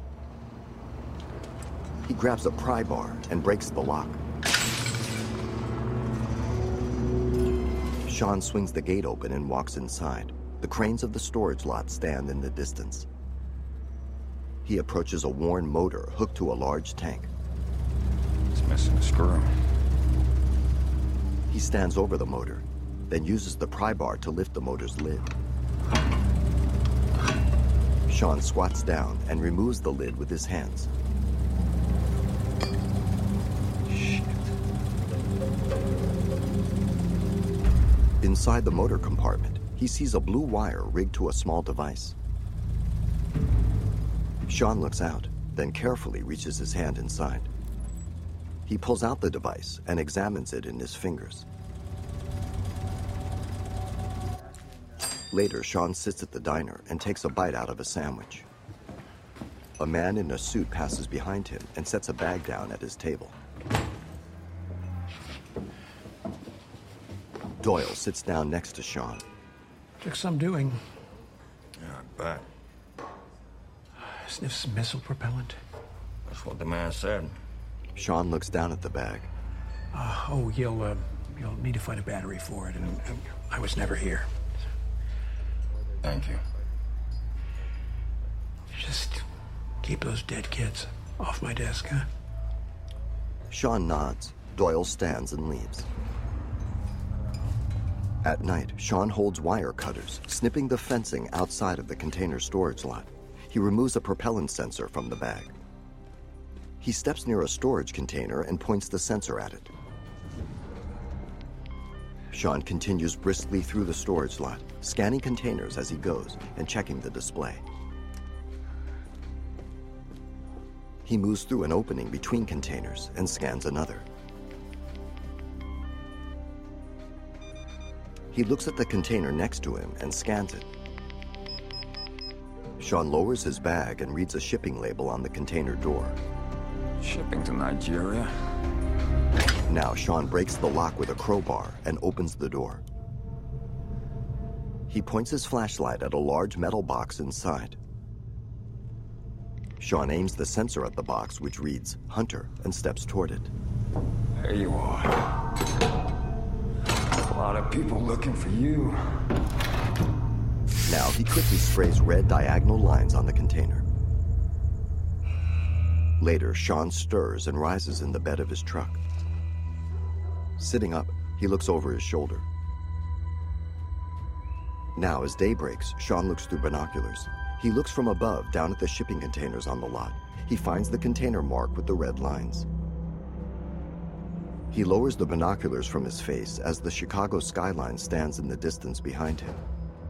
He grabs a pry bar and breaks the lock. Sean swings the gate open and walks inside. The cranes of the storage lot stand in the distance. He approaches a worn motor hooked to a large tank. It's missing a screw. He stands over the motor, then uses the pry bar to lift the motor's lid. Sean squats down and removes the lid with his hands. Shit. Inside the motor compartment, he sees a blue wire rigged to a small device. Sean looks out, then carefully reaches his hand inside. He pulls out the device and examines it in his fingers. Later, Sean sits at the diner and takes a bite out of a sandwich. A man in a suit passes behind him and sets a bag down at his table. Doyle sits down next to Sean. Took some doing. Yeah, I bet. Sniff some missile propellant. That's what the man said. Sean looks down at the bag. Uh, oh, you'll, uh, you'll need to find a battery for it, and uh, I was never here. Thank you. Just keep those dead kids off my desk, huh? Sean nods. Doyle stands and leaves. At night, Sean holds wire cutters, snipping the fencing outside of the container storage lot. He removes a propellant sensor from the bag. He steps near a storage container and points the sensor at it. Sean continues briskly through the storage lot, scanning containers as he goes and checking the display. He moves through an opening between containers and scans another. He looks at the container next to him and scans it. Sean lowers his bag and reads a shipping label on the container door. Shipping to Nigeria. Now Sean breaks the lock with a crowbar and opens the door. He points his flashlight at a large metal box inside. Sean aims the sensor at the box, which reads Hunter, and steps toward it. There you are. A lot of people looking for you. Now he quickly sprays red diagonal lines on the container. Later, Sean stirs and rises in the bed of his truck. Sitting up, he looks over his shoulder. Now, as day breaks, Sean looks through binoculars. He looks from above down at the shipping containers on the lot. He finds the container marked with the red lines. He lowers the binoculars from his face as the Chicago skyline stands in the distance behind him.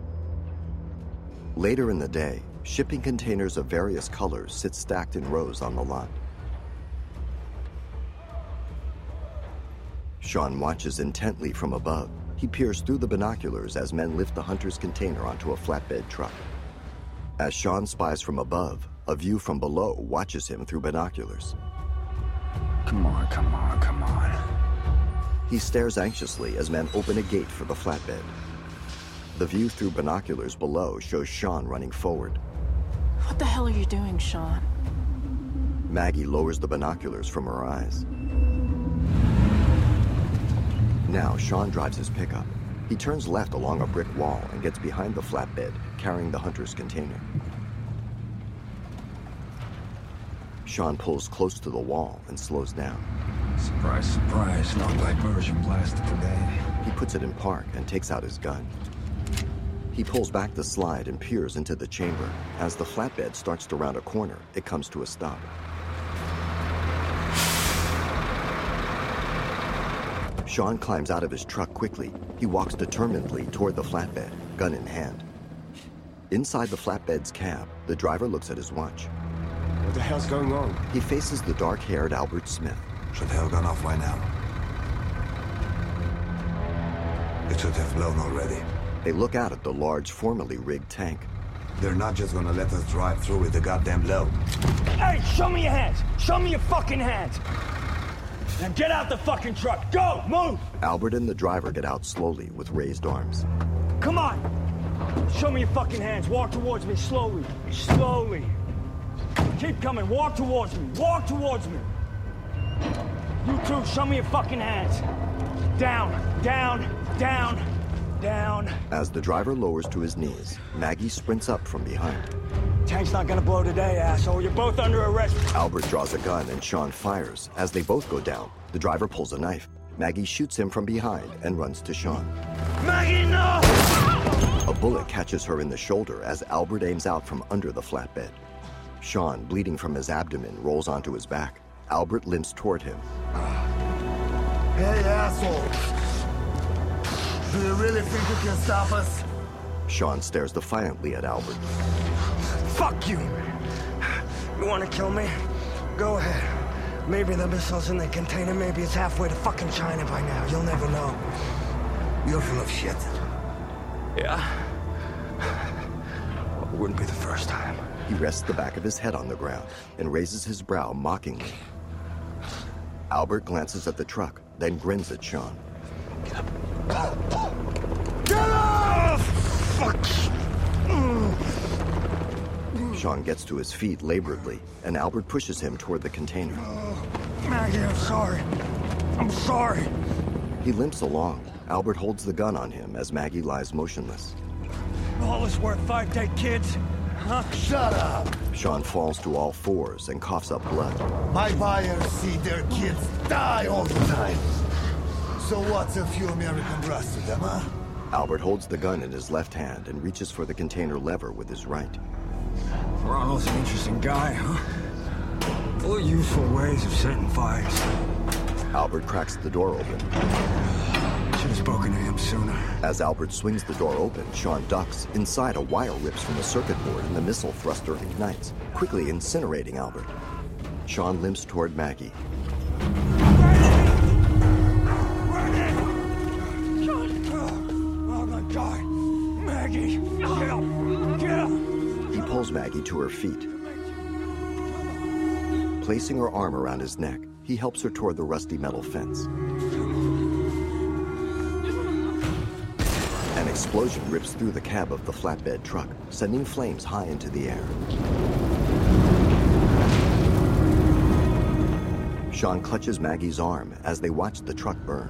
Later in the day, shipping containers of various colors sit stacked in rows on the lot. Sean watches intently from above. He peers through the binoculars as men lift the Hunter's container onto a flatbed truck. As Sean spies from above, a view from below watches him through binoculars. Come on, come on, come on. He stares anxiously as men open a gate for the flatbed. The view through binoculars below shows Sean running forward. What the hell are you doing, Sean? Maggie lowers the binoculars from her eyes. Now, Sean drives his pickup. He turns left along a brick wall and gets behind the flatbed, carrying the Hunter's container. Sean pulls close to the wall and slows down. Surprise, surprise, no diversion blaster today. He puts it in park and takes out his gun. He pulls back the slide and peers into the chamber. As the flatbed starts to round a corner, it comes to a stop. Sean climbs out of his truck quickly. He walks determinedly toward the flatbed, gun in hand. Inside the flatbed's cab, the driver looks at his watch. What the hell's going on? He faces the dark-haired Albert Smith. Should have gone off by now. It should have blown already. They look out at the large, formally rigged tank. They're not just gonna let us drive through with the goddamn load. Hey, show me your hands! Show me your fucking hands! Now get out the fucking truck! Go! Move! Albert and the driver get out slowly with raised arms. Come on! Show me your fucking hands. Walk towards me slowly. Slowly. Keep coming. Walk towards me. Walk towards me. You two, show me your fucking hands. Down, down, down, down. As the driver lowers to his knees, Maggie sprints up from behind. Tank's not gonna blow today, asshole. You're both under arrest. Albert draws a gun and Sean fires. As they both go down, the driver pulls a knife. Maggie shoots him from behind and runs to Sean. Maggie, no! A bullet catches her in the shoulder as Albert aims out from under the flatbed. Sean, bleeding from his abdomen, rolls onto his back. Albert limps toward him. Hey, asshole! Do you really think you can stop us? Sean stares defiantly at Albert. Fuck you! You wanna kill me? Go ahead. Maybe the missile's in the container, maybe it's halfway to fucking China by now. You'll never know. You're full of shit. Yeah? Well, it wouldn't be the first time. He rests the back of his head on the ground and raises his brow mockingly. Albert glances at the truck, then grins at Sean. Get off! Fuck! Sean gets to his feet laboredly, and Albert pushes him toward the container. Maggie, I'm sorry. I'm sorry. He limps along. Albert holds the gun on him as Maggie lies motionless. All this worth five dead kids? Huh? Shut up! Sean falls to all fours and coughs up blood. My buyers see their kids die all the time. So what's a few American breasts to them, huh? Albert holds the gun in his left hand and reaches for the container lever with his right. Ronald's an interesting guy, huh? Full of useful ways of setting fires. Albert cracks the door open. Should have spoken to him sooner. As Albert swings the door open, Sean ducks. Inside, a wire rips from the circuit board and the missile thruster ignites, quickly incinerating Albert. Sean limps toward Maggie. Oh, Get up! Get up! He pulls Maggie to her feet. Placing her arm around his neck, he helps her toward the rusty metal fence. An explosion rips through the cab of the flatbed truck, sending flames high into the air. Sean clutches Maggie's arm as they watch the truck burn.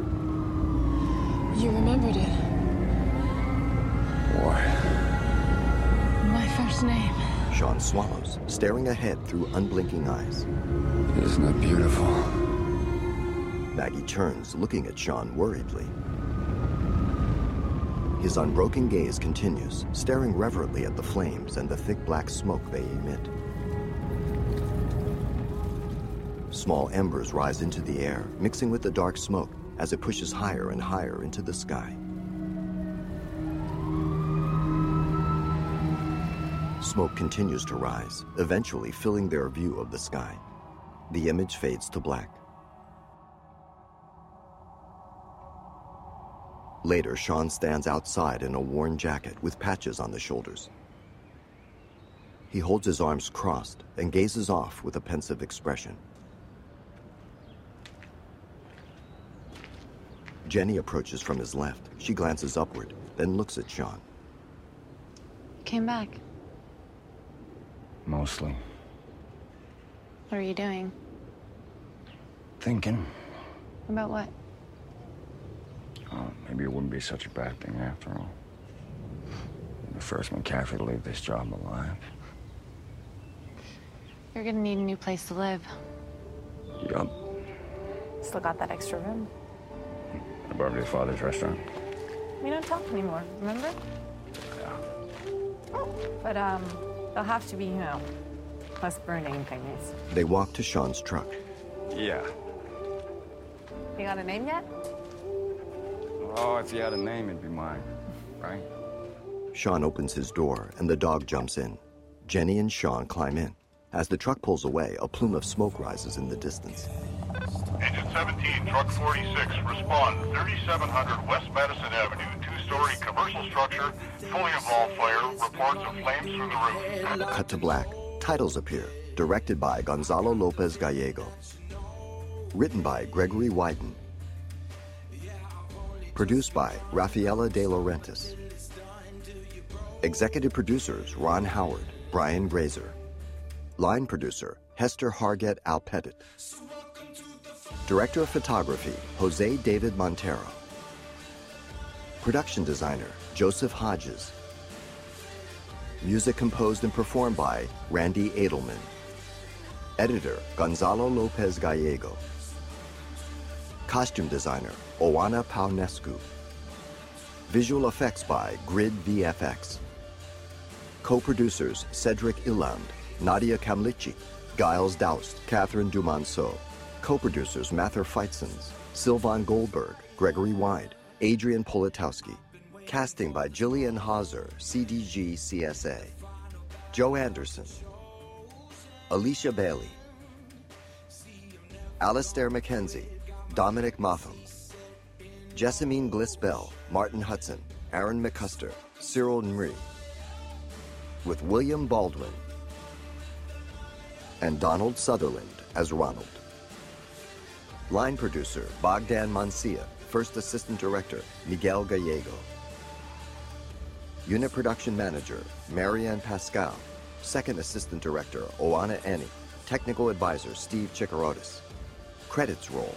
You remembered it. What? My first name. Sean swallows, staring ahead through unblinking eyes. Isn't it beautiful? Maggie turns, looking at Sean worriedly. His unbroken gaze continues, staring reverently at the flames and the thick black smoke they emit. Small embers rise into the air, mixing with the dark smoke as it pushes higher and higher into the sky. Smoke continues to rise, eventually filling their view of the sky. The image fades to black. Later, Sean stands outside in a worn jacket with patches on the shoulders. He holds his arms crossed and gazes off with a pensive expression. Jenny approaches from his left. She glances upward, then looks at Sean. Came back. Mostly. What are you doing? Thinking. About what? Oh, maybe it wouldn't be such a bad thing after all. The first McCaffrey to leave this job alive. You're gonna need a new place to live. Yup. Still got that extra room. Above your father's restaurant. We don't talk anymore, remember? Yeah. But, um, there'll have to be, you know, less burning things. They walk to Sean's truck. Yeah. You got a name yet? Oh, if you had a name, it'd be mine, right? Sean opens his door, and the dog jumps in. Jenny and Sean climb in. As the truck pulls away, a plume of smoke rises in the distance. Engine seventeen, truck forty-six, respond. thirty-seven hundred West Madison Avenue, two-story commercial structure, fully involved fire, reports of flames through the roof. Cut to black. Titles appear. Directed by Gonzalo Lopez Gallego. Written by Gregory Wyden. Produced by Rafaela De Laurentiis. Executive producers Ron Howard, Brian Grazer. Line producer Hester Hargett Alpettit. Director of Photography, Jose David Montero. Production designer, Joseph Hodges. Music composed and performed by Randy Edelman. Editor, Gonzalo Lopez Gallego. Costume designer, Oana Paunescu. Visual effects by Grid V F X. Co-producers, Cedric Iland, Nadia Kamlichi, Giles Doust, Catherine Dumonceau. Co-producers Mather Feitzens, Sylvan Goldberg, Gregory Wide, Adrian Politowski. Casting by Jillian Hauser, C D G C S A. Joe Anderson. Alicia Bailey. Alastair McKenzie, Dominic Motham. Jessamine Bliss-Bell, Martin Hudson, Aaron McCusker, Cyril Nri. With William Baldwin and Donald Sutherland as Ronald. Line producer, Bogdan Mancia. First Assistant Director, Miguel Gallego. Unit Production Manager, Marianne Pascal. Second Assistant Director, Oana Annie. Technical Advisor, Steve Chikarotis. Credits roll.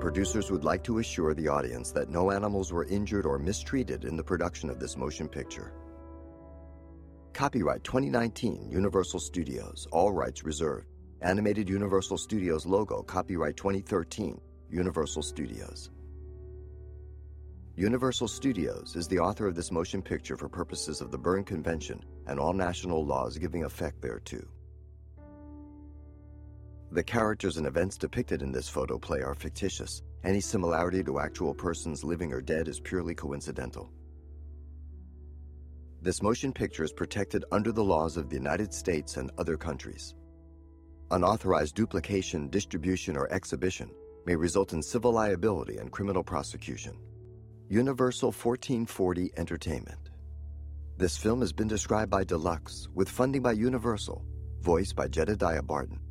producers would like to assure the audience that no animals were injured or mistreated in the production of this motion picture. Copyright twenty nineteen, Universal Studios, all rights reserved. Animated Universal Studios logo, copyright twenty thirteen, Universal Studios. Universal Studios is the author of this motion picture for purposes of the Berne Convention and all national laws giving effect thereto. The characters and events depicted in this photoplay are fictitious. Any similarity to actual persons living or dead is purely coincidental. This motion picture is protected under the laws of the United States and other countries. Unauthorized duplication, distribution, or exhibition may result in civil liability and criminal prosecution. Universal fourteen forty Entertainment. This film has been described by Deluxe, with funding by Universal, voiced by Jedediah Barton.